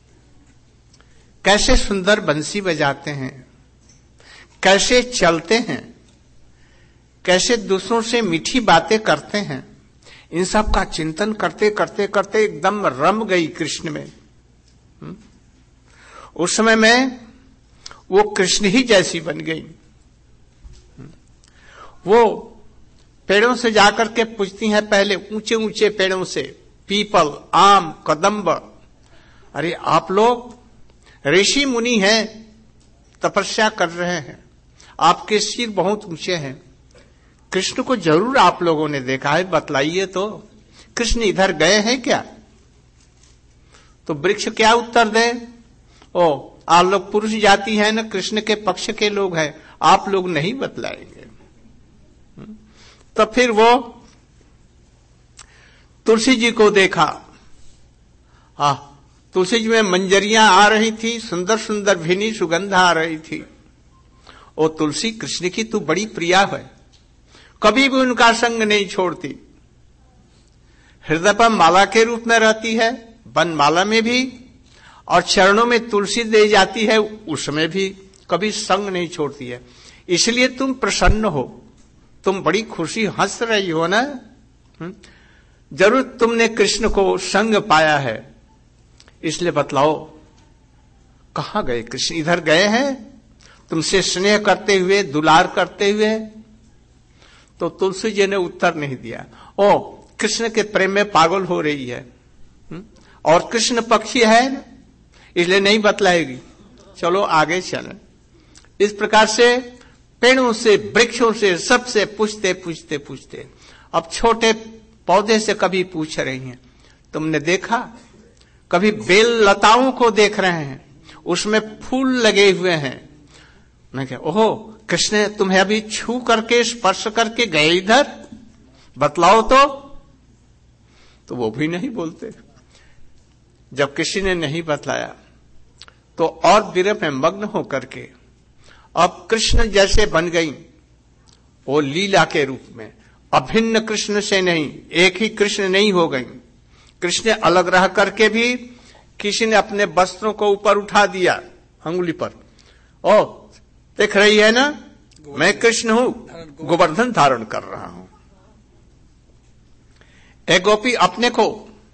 कैसे सुंदर बंसी बजाते हैं, कैसे चलते हैं, कैसे दूसरों से मीठी बातें करते हैं। इन सब का चिंतन करते करते करते एकदम रम गई कृष्ण में। उस समय में वो कृष्ण ही जैसी बन गई। वो पेड़ों से जाकर के पूछती हैं, पहले ऊंचे ऊंचे पेड़ों से, पीपल, आम, कदम्ब, अरे आप लोग ऋषि मुनि हैं, तपस्या कर रहे हैं, आपके सिर बहुत ऊंचे हैं, कृष्ण को जरूर आप लोगों ने देखा है, बतलाइए तो कृष्ण इधर गए हैं क्या? तो वृक्ष क्या उत्तर दे? ओ आप लोग पुरुष जाति है ना, कृष्ण के पक्ष के लोग हैं, आप लोग नहीं बतलाएंगे। तो फिर वो तुलसी जी को देखा। आ तुलसी जी में मंजरियां आ रही थी, सुंदर सुंदर भीनी सुगंध आ रही थी। ओ तुलसी, कृष्ण की तू बड़ी प्रिया है, कभी भी उनका संग नहीं छोड़ती। हृदय पर माला के रूप में रहती है, बनमाला में भी, और चरणों में तुलसी दे जाती है, उसमें भी कभी संग नहीं छोड़ती है। इसलिए तुम प्रसन्न हो, तुम बड़ी खुशी हंस रही हो ना। जरूर तुमने कृष्ण को संग पाया है, इसलिए बतलाओ कहां गए कृष्ण? इधर गए हैं तुमसे स्नेह करते हुए, दुलार करते हुए? तो तुलसी जी ने उत्तर नहीं दिया। ओ कृष्ण के प्रेम में पागल हो रही है, और कृष्ण पक्षी है ना, इसलिए नहीं बतलाएगी, चलो आगे चलें। इस प्रकार से पेड़ों से, वृक्षों से, सबसे पूछते पूछते पूछते अब छोटे पौधे से कभी पूछ रही हैं, तुमने देखा? कभी बेल लताओं को देख रहे हैं, उसमें फूल लगे हुए हैं। मैं क्या, ओहो कृष्ण तुम्हें अभी छू करके, स्पर्श करके गए इधर? बतलाओ तो। तो वो भी नहीं बोलते। जब किसी ने नहीं बतलाया तो और विरह में मग्न होकर के अब कृष्ण जैसे बन गई, वो लीला के रूप में, अभिन्न कृष्ण से नहीं, एक ही कृष्ण नहीं हो गई। कृष्ण अलग रह करके भी किसी ने अपने वस्त्रों को ऊपर उठा दिया अंगुली पर, ओ देख रही है ना, मैं कृष्ण हूं, गोवर्धन धारण कर रहा हूं। एक गोपी अपने को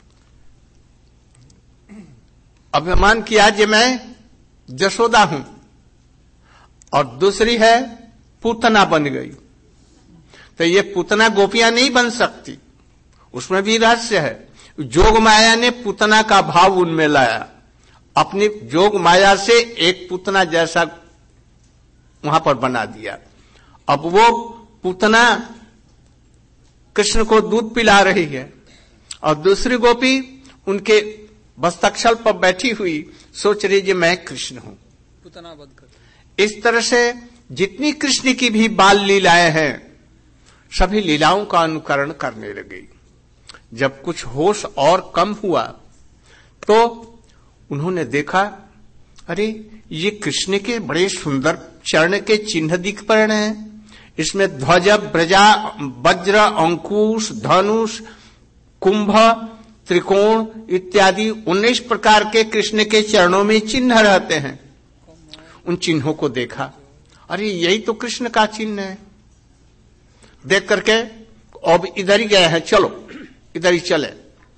अभिमान किया कि मैं जशोदा हूं, और दूसरी है पूतना बन गई। तो ये पूतना गोपियां नहीं बन सकती, उसमें भी रहस्य है। जोग माया ने पूतना का भाव उनमें लाया, अपनी जोग माया से एक पूतना जैसा वहां पर बना दिया। अब वो पूतना कृष्ण को दूध पिला रही है, और दूसरी गोपी उनके वस्तक्षल पर बैठी हुई सोच रही है मैं कृष्ण हूं। पूतना बध कर इस तरह से जितनी कृष्ण की भी बाल लीलाएं हैं, सभी लीलाओं का अनुकरण करने लगी। जब कुछ होश और कम हुआ तो उन्होंने देखा, अरे ये कृष्ण के बड़े सुंदर चरण के चिन्ह दिख पड़ रहे हैं। इसमें ध्वज, ब्रजा, वज्र, अंकुश, धनुष, कुंभ, त्रिकोण इत्यादि उन्नीस प्रकार के कृष्ण के चरणों में चिन्ह रहते हैं। उन चिन्हों को देखा, अरे यही तो कृष्ण का चिन्ह है। देख करके अब इधर ही गए हैं, चलो इधर ही चले।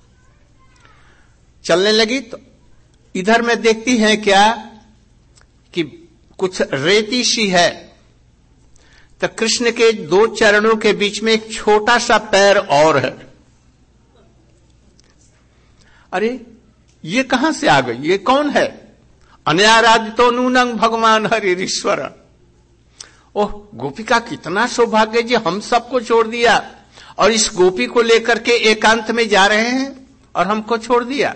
चलने लगी तो इधर में देखती है क्या कि कुछ रेती सी है, तो कृष्ण के दो चरणों के बीच में एक छोटा सा पैर और है। अरे ये कहां से आ गई, ये कौन है? अनयाराधितो नूनंग भगवान हरिश्वर। ओह, गोपी का कितना सौभाग्य जी, हम सबको छोड़ दिया और इस गोपी को लेकर के एकांत में जा रहे हैं और हमको छोड़ दिया।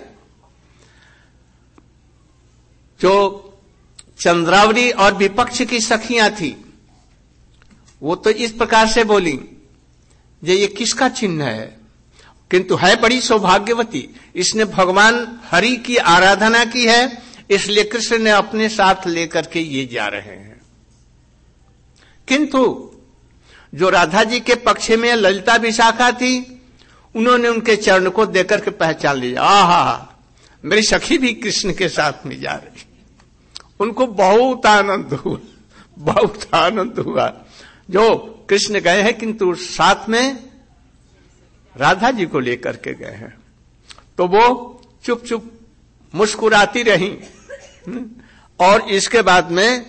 जो चंद्रावली और विपक्ष की सखियां थी वो तो इस प्रकार से बोली, जे ये किसका चिन्ह है, किंतु है बड़ी सौभाग्यवती, इसने भगवान हरि की आराधना की है, इसलिए कृष्ण ने अपने साथ लेकर के ये जा रहे हैं। किंतु जो राधा जी के पक्ष में ललिता विशाखा थी, उन्होंने उनके चरण को देकर के पहचान लिया, आहा, मेरी सखी भी कृष्ण के साथ में जा रही। उनको बहुत आनंद हुआ, बहुत आनंद हुआ। जो कृष्ण गए हैं किंतु साथ में राधा जी को लेकर के गए हैं, तो वो चुप चुप मुस्कुराती रही। और इसके बाद में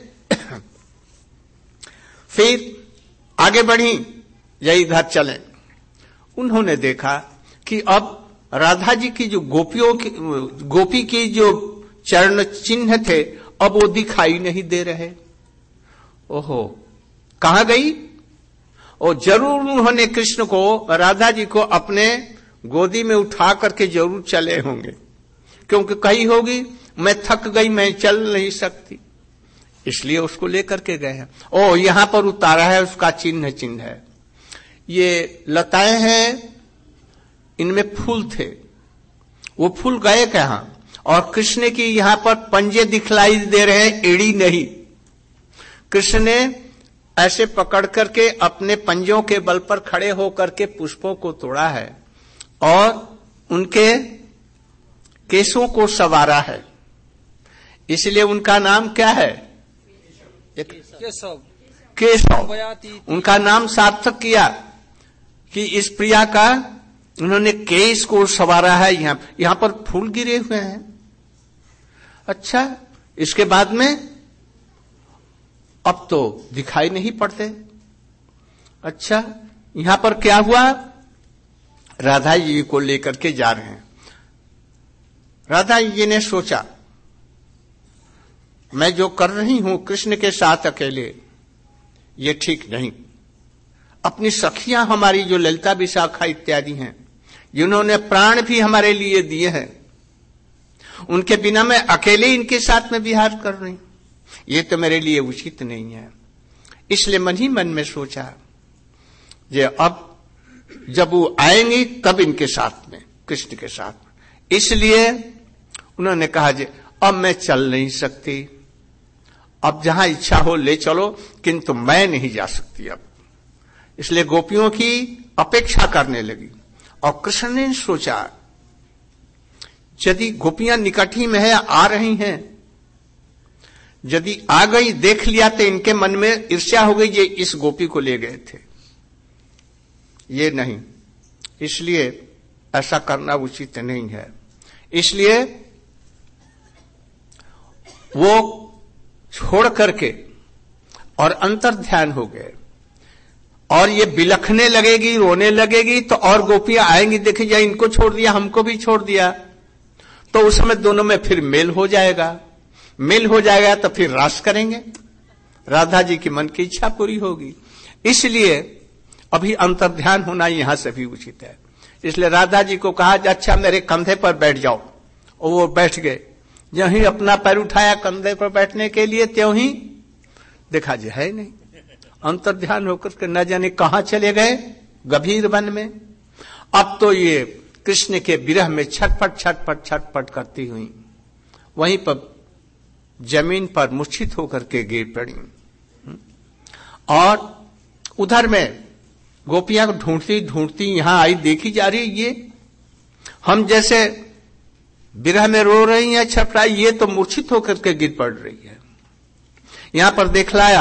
फिर आगे बढ़ी, या इधर चले। उन्होंने देखा कि अब राधा जी की जो गोपियों की गोपी की जो चरण चिन्ह थे अब वो दिखाई नहीं दे रहे। ओहो, कहां गई? और जरूर उन्होंने कृष्ण को, राधा जी को अपने गोदी में उठा करके जरूर चले होंगे, क्योंकि कही होगी मैं थक गई, मैं चल नहीं सकती, इसलिए उसको लेकर के गए हैं। ओ, यहां पर उतारा है उसका चिन्ह चिन्ह है। ये लताएं हैं, इनमें फूल थे, वो फूल गए कहां? और कृष्ण की यहां पर पंजे दिखलाई दे रहे हैं, एड़ी नहीं। कृष्ण ने ऐसे पकड़ करके अपने पंजों के बल पर खड़े होकर के पुष्पों को तोड़ा है और उनके केशों को संवारा है, इसलिए उनका नाम क्या है? केशव। केशव। उनका नाम सार्थक किया कि इस प्रिया का उन्होंने केश को संवारा है। यहां यहां पर फूल गिरे हुए हैं। अच्छा, इसके बाद में अब तो दिखाई नहीं पड़ते। अच्छा, यहां पर क्या हुआ? राधा जी को लेकर के जा रहे हैं। राधा जी ने सोचा, मैं जो कर रही हूं कृष्ण के साथ अकेले, ये ठीक नहीं। अपनी सखियां हमारी जो ललिता विशाखा इत्यादि हैं, जिन्होंने प्राण भी हमारे लिए दिए हैं, उनके बिना मैं अकेले इनके साथ में विहार कर रही हूं, ये तो मेरे लिए उचित नहीं है। इसलिए मन ही मन में सोचा, ये अब जब वो आएंगे तब इनके साथ में, कृष्ण के साथ में। इसलिए उन्होंने कहा, जे अब मैं चल नहीं सकती, अब जहां इच्छा हो ले चलो, किंतु मैं नहीं जा सकती अब। इसलिए गोपियों की अपेक्षा करने लगी। और कृष्ण ने सोचा, यदि गोपियां निकट ही में है, आ रही हैं, यदि आ गई, देख लिया तो इनके मन में ईर्ष्या हो गई, ये इस गोपी को ले गए थे, ये नहीं, इसलिए ऐसा करना उचित नहीं है। इसलिए वो छोड़ करके और अंतर ध्यान हो गए। और ये बिलखने लगेगी, रोने लगेगी, तो और गोपियां आएंगी, देखी जाए इनको छोड़ दिया, हमको भी छोड़ दिया, तो उस समय दोनों में फिर मेल हो जाएगा। मेल हो जाएगा तो फिर रास करेंगे, राधा जी की मन की इच्छा पूरी होगी। इसलिए अभी अंतर ध्यान होना यहां से भी उचित है। इसलिए राधा जी को कहा, अच्छा मेरे कंधे पर बैठ जाओ, और वो बैठ गए। जब ही अपना पैर उठाया कंधे पर बैठने के लिए, त्यों ही देखा जी है नहीं, अंतर ध्यान होकर के न जाने कहां चले गए, गंभीर वन में। अब तो ये कृष्ण के विरह में छटपट छटपट छटपट करती हुई वहीं पर जमीन पर मूर्छित होकर के गिर पड़ी। और उधर में गोपियां ढूंढती ढूंढती यहां आई, देखी जा रही, ये हम जैसे विरह में रो रही हैं छटपटाई, ये तो मूर्छित होकर के गिर पड़ रही है। यहां पर देखलाया,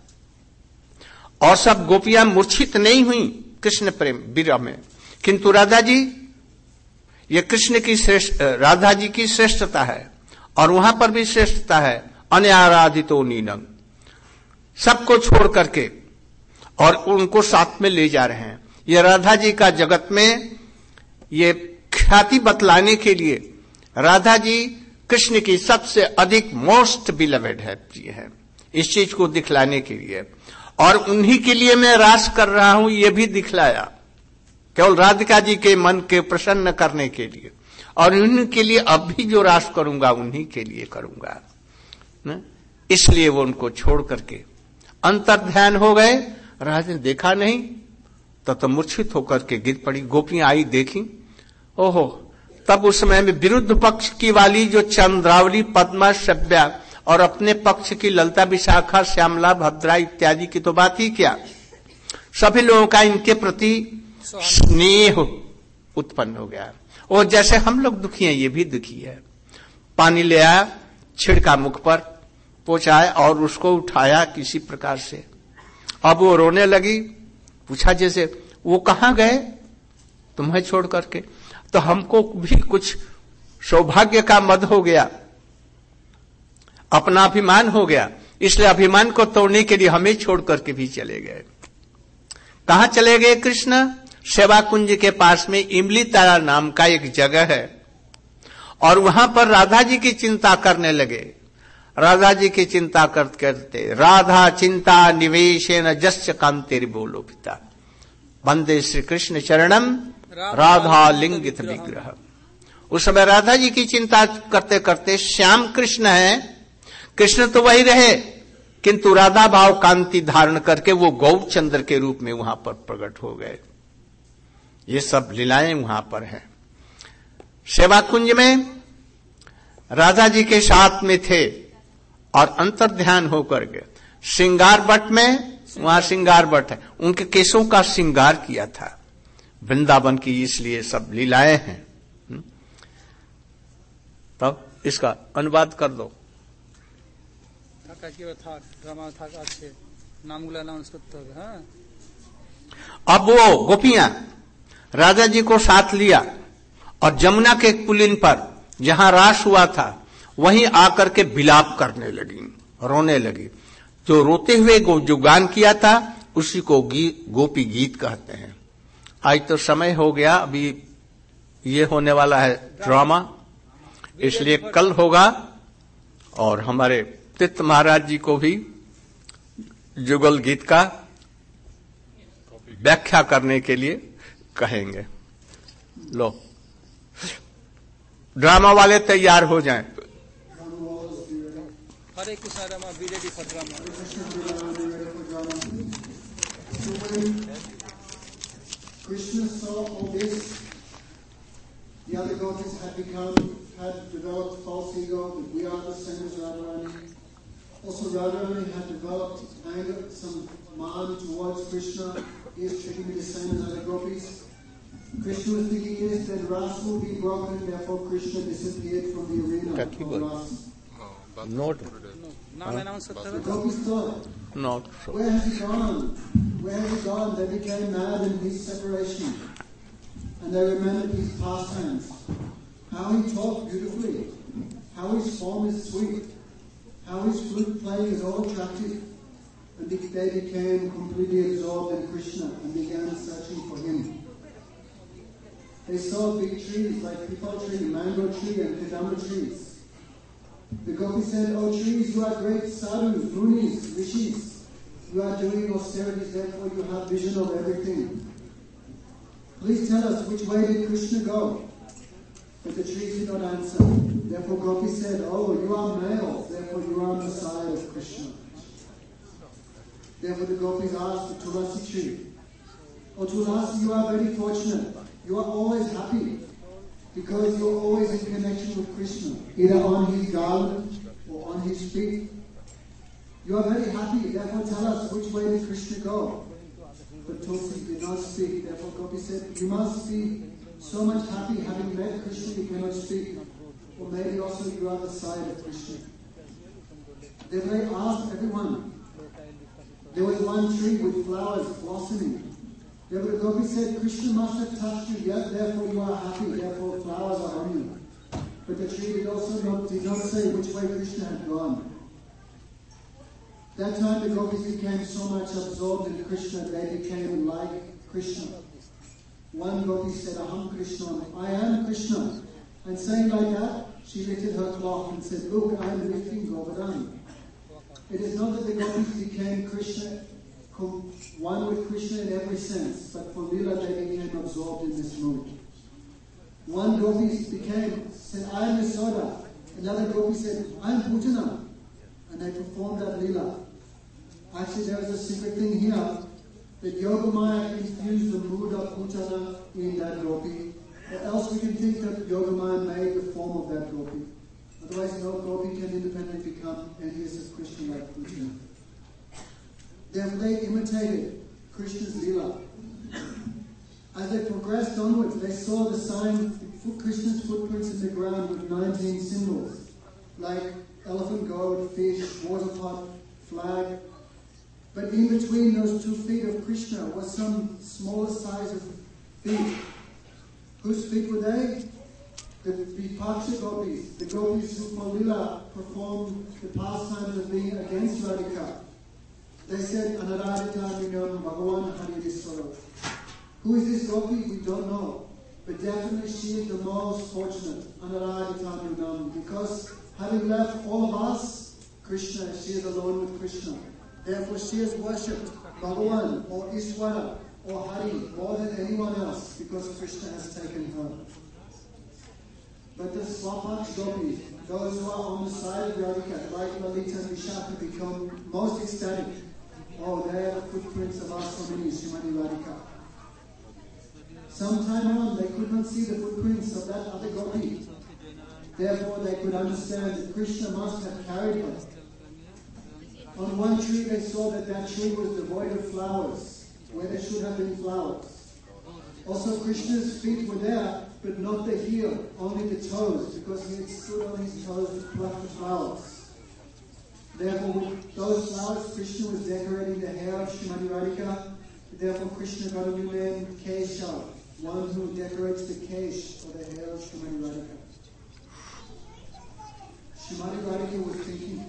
और सब गोपियां मूर्छित नहीं हुई कृष्ण प्रेम विरह में, किंतु राधा जी, ये कृष्ण की श्रेष्ठ, राधा जी की श्रेष्ठता है। और वहां पर भी श्रेष्ठता है, अनाराधितो नीनम, सबको छोड़ करके और उनको साथ में ले जा रहे हैं। ये राधा जी का जगत में ये ख्याति बतलाने के लिए, राधा जी कृष्ण की सबसे अधिक मोस्ट बिलवेड है, प्रिय है, इस चीज को दिखलाने के लिए। और उन्हीं के लिए मैं रास कर रहा हूं, ये भी दिखलाया, केवल राधिका जी के मन के प्रसन्न करने के लिए। और उन्हीं के लिए अब भी जो रास करूंगा उन्हीं के लिए करूंगा न? इसलिए वो उनको छोड़ करके अंतर ध्यान हो गए। राजा ने देखा नहीं तब तो मूर्छित होकर के गिर पड़ी। गोपियां आई, देखी, ओहो। तब उस समय में विरुद्ध पक्ष की वाली जो चंद्रावली, पद्मा, सभ्या और अपने पक्ष की ललता, विशाखा, श्यामला, भद्रा इत्यादि की तो बात ही क्या, सभी लोगों का इनके प्रति स्नेह उत्पन्न हो गया। और जैसे हम लोग दुखी हैं, ये भी दुखी है। पानी ले आया, छिड़का मुख पर, पोंछाया और उसको उठाया किसी प्रकार से। अब वो रोने लगी। पूछा जैसे वो कहां गए तुम्हें छोड़ करके? तो हमको भी कुछ सौभाग्य का मद हो गया, अपना अभिमान हो गया, इसलिए अभिमान को तोड़ने के लिए हमें छोड़ करके भी चले गए। कहां चले गए कृष्ण? सेवा कुंज के पास में इमली तारा नाम का एक जगह है, और वहां पर राधा जी की चिंता करने लगे। राधा जी की चिंता करते करते राधा चिंता निवेशेन जस्य कांतेर बोलो पिता वंदे श्री कृष्ण चरणम राधा लिंगित विग्रह। उस समय राधा जी की चिंता करते करते श्याम कृष्ण है, कृष्ण तो वही रहे, किंतु राधा भाव कांति धारण करके वो गौचंद्र के रूप में वहां पर प्रकट हो गए। ये सब लीलाएं वहां पर हैं। सेवा कुंज में राधा जी के साथ में थे और अंतर ध्यान होकर के श्रृंगार बट में, वहां श्रृंगार बट है, उनके केशों का श्रृंगार किया था वृंदावन की, इसलिए सब लीलाएं हैं। तब इसका अनुवाद कर दो। अब वो गोपियां राजा जी को साथ लिया और जमुना के पुलिन पर जहां रास हुआ था वहीं आकर के विलाप करने लगी, रोने लगी। जो रोते हुए जो गान किया था उसी को गी, गोपी गीत कहते हैं। आज तो समय हो गया, अभी ये होने वाला है ड्रामा, इसलिए कल होगा। और हमारे तीर्थ महाराज जी को भी जुगल गीत का व्याख्या करने के लिए कहेंगे। लो ड्रामा वाले तैयार हो जाएं। Hare Krishna Rama be ready for drama. Krishna saw all this. The other gopis had become, had developed false ego that we are the same as Radharani. Also, Radharani had developed anger, some man towards Krishna. He is treating me the same as other gopis. Krishna was thinking this, then Ras will be broken, therefore Krishna disappeared from the arena of Ras. Not. नाम announce करते The gopis thought, Not so. where has he gone? Where has he gone? They became mad in his separation. And they remembered his pastimes. How he talked beautifully. How his form is sweet. How his flute playing is all attractive. And they became completely absorbed in Krishna and began searching for him. They saw big trees like pipal tree, mango tree and kadamba trees. The gopis said, "Oh trees, you are great sadhus, munis, rishis. You are doing austerities, therefore you have vision of everything. Please tell us, which way did Krishna go?" But the trees did not answer. Therefore gopis said, "Oh, you are males, therefore you are on the side of Krishna." Therefore the gopis asked the Tulasi tree, "Oh Tulasi, you are very fortunate. You are always happy, because you are always in connection with Krishna, either on his garland or on his feet. You are very happy, therefore tell us, which way did Krishna go?" But Tulsi did not speak. Therefore Gopi said, "You must be so much happy having met Krishna you cannot speak. Or maybe also you are the side of Krishna." Then they asked everyone. There was one tree with flowers blossoming. Therefore the Gopi said, "Krishna must have touched you, yes, therefore you are happy, therefore flowers are on you." But the tree did also not, did not say which way Krishna had gone. That time the gopis became so much absorbed in Krishna, they became like Krishna. One gopi said, "Aham Krishna, I am Krishna." And saying like that, she lifted her cloth and said, "Look, I am lifting Govardhan." It is not that the gopis became Krishna com- one with Krishna in every sense, but for Lila they became absorbed in this mood. One gopi became, said, I am Yasoda. Another gopi said, I am Putana. And they performed that Lila. Actually, there is a secret thing here, that Yogamaya infused the mood of Putana in that gopi, or else we can think that Yogamaya made the form of that gopi. Otherwise, no gopi can independently become envious of Krishna like Putana. Therefore, they imitated Krishna's Lila. As they progressed onwards, they saw the sign, Krishna's footprints in the ground with nineteen symbols, like elephant goat, fish, water pot, flag. But in between those two feet of Krishna was some smaller size of feet. Whose feet were they? The Vipaksha gopis, the gopis who for Lila performed the pastimes of being against Radhika. They said, Anaradita Minam Bhagavan Haridiswara. Who is this gopi? We don't know. But definitely she is the most fortunate, Anaradita Minam, because having left all of us, Krishna, she is alone with Krishna. Therefore she has worshipped Bhagavan or Ishvara or Hari more than anyone else because Krishna has taken her. But the Swapaksh gopis, those who are on the side of Radhika, like Lalita and Vishaka, become most ecstatic. Oh, they are the footprints of our Swamini, Srimati Radhika. Sometime on, they could not see the footprints of that other gopi. Therefore, they could understand that Krishna must have carried her. On one tree, they saw that that tree was devoid of flowers, where there should have been flowers. Also, Krishna's feet were there, but not the heel, only the toes, because he had stood on his toes to pluck the flowers. Therefore, with those flowers, Krishna was decorating the hair of Srimati Radhika. Therefore, Krishna got a new name, Keshav, one who decorates the kesh, or the hair of Srimati Radhika. Srimati Radhika was thinking,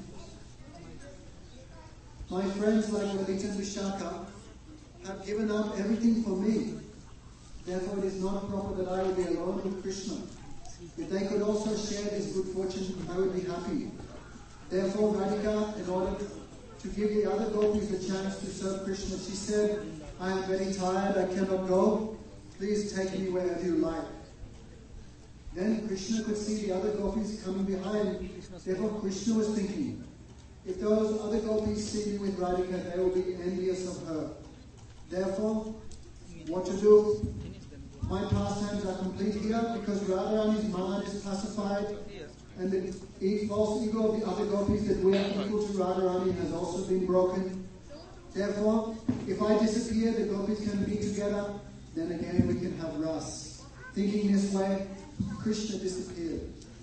my friends like Lalita and Vishaka have given up everything for me. Therefore, it is not proper that I would be alone with Krishna. If they could also share this good fortune, I would be happy. Therefore, Radhika, in order to give the other gopis the chance to serve Krishna, she said, I am very tired, I cannot go. Please take me wherever you like. Then Krishna could see the other gopis coming behind. Therefore, Krishna was thinking, if those other gopis see me with Radhika, they will be envious of her. Therefore, what to do? My pastimes are complete here because Radharani's mind is pacified and the false ego of the other gopis that we are equal to Radharani has also been broken. Therefore, if I disappear, the gopis can be together, then again we can have ras. Thinking this way, Krishna disappeared.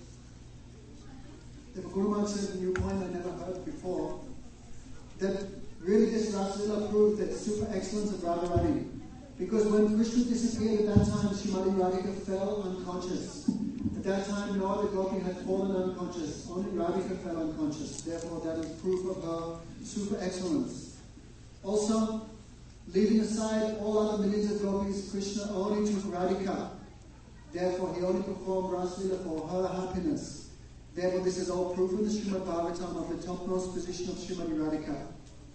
The Guru Maharaj said a new point I never heard before, that really this Raslila proved that super excellence of Radharani. Because when Krishna disappeared at that time, Srimati Radhika fell unconscious. At that time, no other gopi had fallen unconscious. Only Radhika fell unconscious. Therefore, that is proof of her super excellence. Also, leaving aside all other millions of gopis, Krishna only took Radhika. Therefore, he only performed Raslila for her happiness. Therefore, this is all proof in the Srimad Bhagavatam of the topmost position of Srimati Radhika.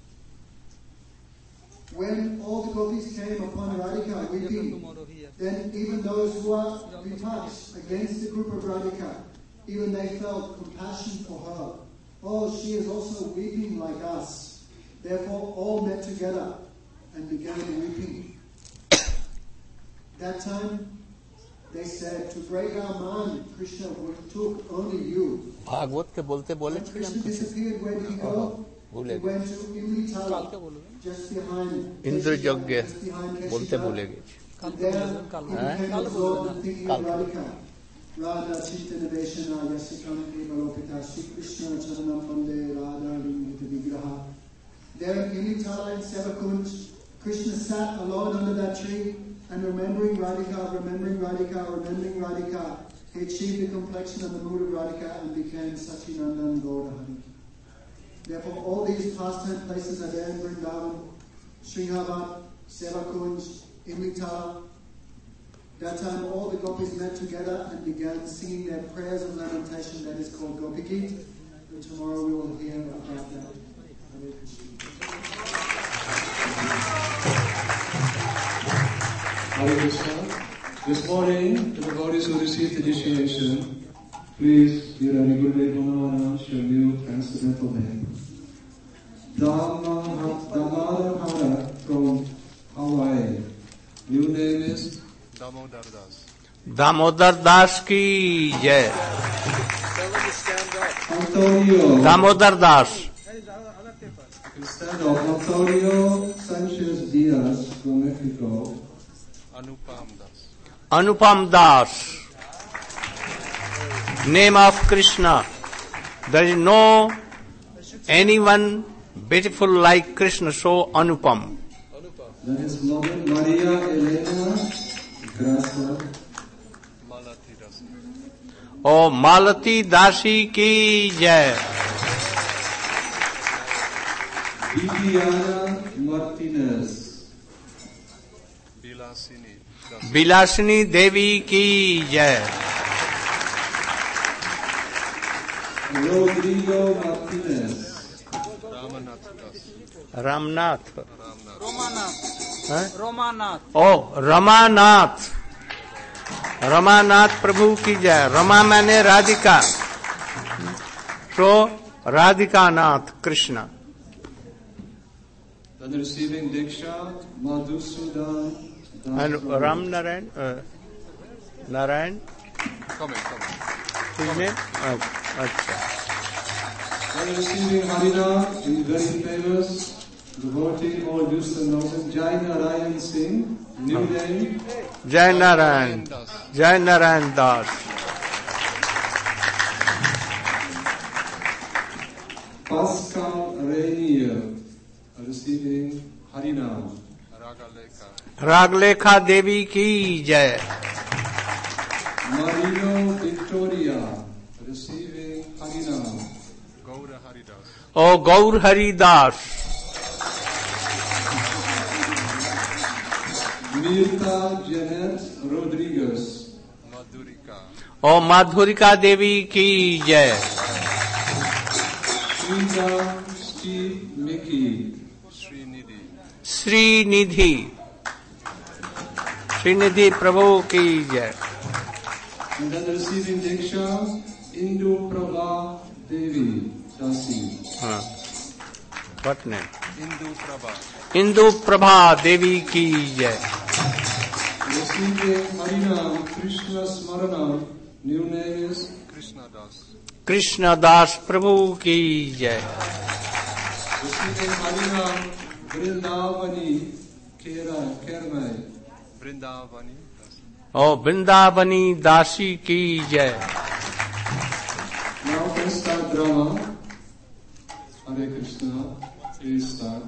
When all the gopis came upon Radhika weeping, then even those who are Vipaks against the group of Radhika, even they felt compassion for her. Oh, she is also weeping like us. Therefore, all met together and began weeping. That time, they said, to break our mind, Krishna took only you. Bhagavat के बोलते बोले When Krishna disappeared, where did he go? He went to Imritala, just behind Indra Keshika, यज्ञ just behind बोलते Keshika. भूलेगे And there he became absorbed in thinking of Radhika. Radha Chitana Deshana Yasikanti Balokita Shri Krishna Charanam Pande Radha Limita Vigraha. There in Imritala in Sevakunj, Krishna sat alone under that tree and remembering Radhika, remembering Radhika, remembering Radhika, he achieved the complexion of the mood of Radhika and became Sachinandan Gaurahari. Therefore, all these pastime places are there in Vrindavan, Srihavat, Sevakunj, Imritala. That time, all the gopis met together and began singing their prayers of lamentation that is called Gopi Geet. And tomorrow we will hear about that. Hare Krishna. Hare Krishna. This morning, to the devotees who received initiation, please, dear Anigulle Bhagavan, your new transcendental name. Damadara from Hawaii. New name is Damodar Das. Damodar Das की जय. Antonio. Damodar Das. Instead of Antonio Sanchez Diaz from Mexico. Anupam Das. Anupam Das. Name of Krishna. There is no anyone beautiful like Krishna, so Anupam. That is mother Maria Elena Grasa. Malati Dasi. Oh, Malati Dasi ki jai. Viviana Martinez. Bilasini Das. Bilasini Devi ki jai. Rodrigo Martinez. Ramanath Das. Ramnath. Ramnath. Romanath. Huh? Romanath. Oh, Ramanath. Ramanath Prabhu ki jai. Rama मैंने Radhika. So Radhika Nath Krishna. Then receiving Diksha, Madhusudan. And Ram Narayan. Uh, Narayan. Coming, coming. His name? Uh, अच्छा. Then receiving Harina, in very famous devotee, all Houston knows him, Jai Narayan Singh, new name. Jai Narayan. Das. Jai Narayan Das. Pascal Rainier, receiving Harinam. Ragaleka. रागलेखा देवी की जय. Marino Victoria, receiving Harinam. Gaura Haridas. ओ गौर Haridas. Mirta Janet Rodriguez. Madhurika. ओ माधुरिका देवी की जय. Srija Steve Mickey. Srinidhi. Srinidhi. Srinidhi प्रभु की जय. And then receiving Diksha, Indu Prabha Devi Dasi. हाँ. What name? Indu Prabha. Indu Prabha देवी की जय. Receiving Harinam Krishna Smaranam, new name is Krishna Das. Krishnadas प्रभु की जय. receiving Harinam Vrindavani Kera Kermai. Vrindavani Das. ओ वृंदावनी दासी की जय. Now can start drama. Hare Krishna, please start.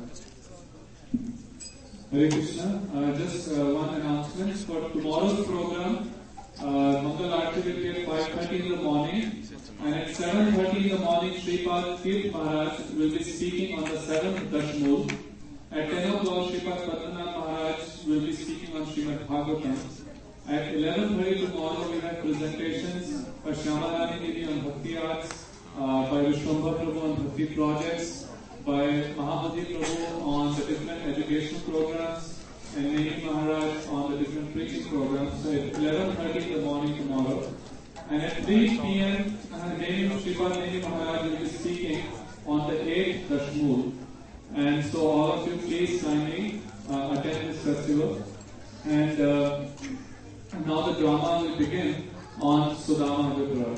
Hare Krishna. Uh, just uh, one announcement for tomorrow's program. Uh, Mangal Aarti will be at five thirty in the morning, and at seven thirty in the morning, Sripad Kirth Maharaj will be speaking on the seventh Dashmul. At ten o'clock, Sripad Padmanath Maharaj will be speaking on Srimad Bhagavatam. At eleven thirty tomorrow, we have presentations by Shyamarani Devi on Bhakti Arts, uh, by Vishwambhar Prabhu on Bhakti Projects, by Mahamadi Prabhu on the different educational programs, and Negi Maharaj on the different preaching programs. So at eleven thirty in the morning tomorrow. And at three p.m., uh, Negi Sripad Negi Maharaj will be speaking on the eighth Dashmul. And so all of you please kindly uh, attend this festival. And uh, now the drama will begin on Sudama Vipra.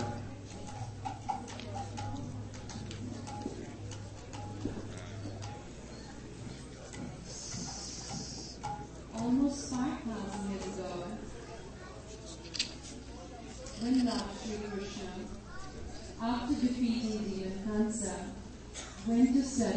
Almost five thousand years ago, when Lord Sri Krishna, after defeating the Kansa, went to study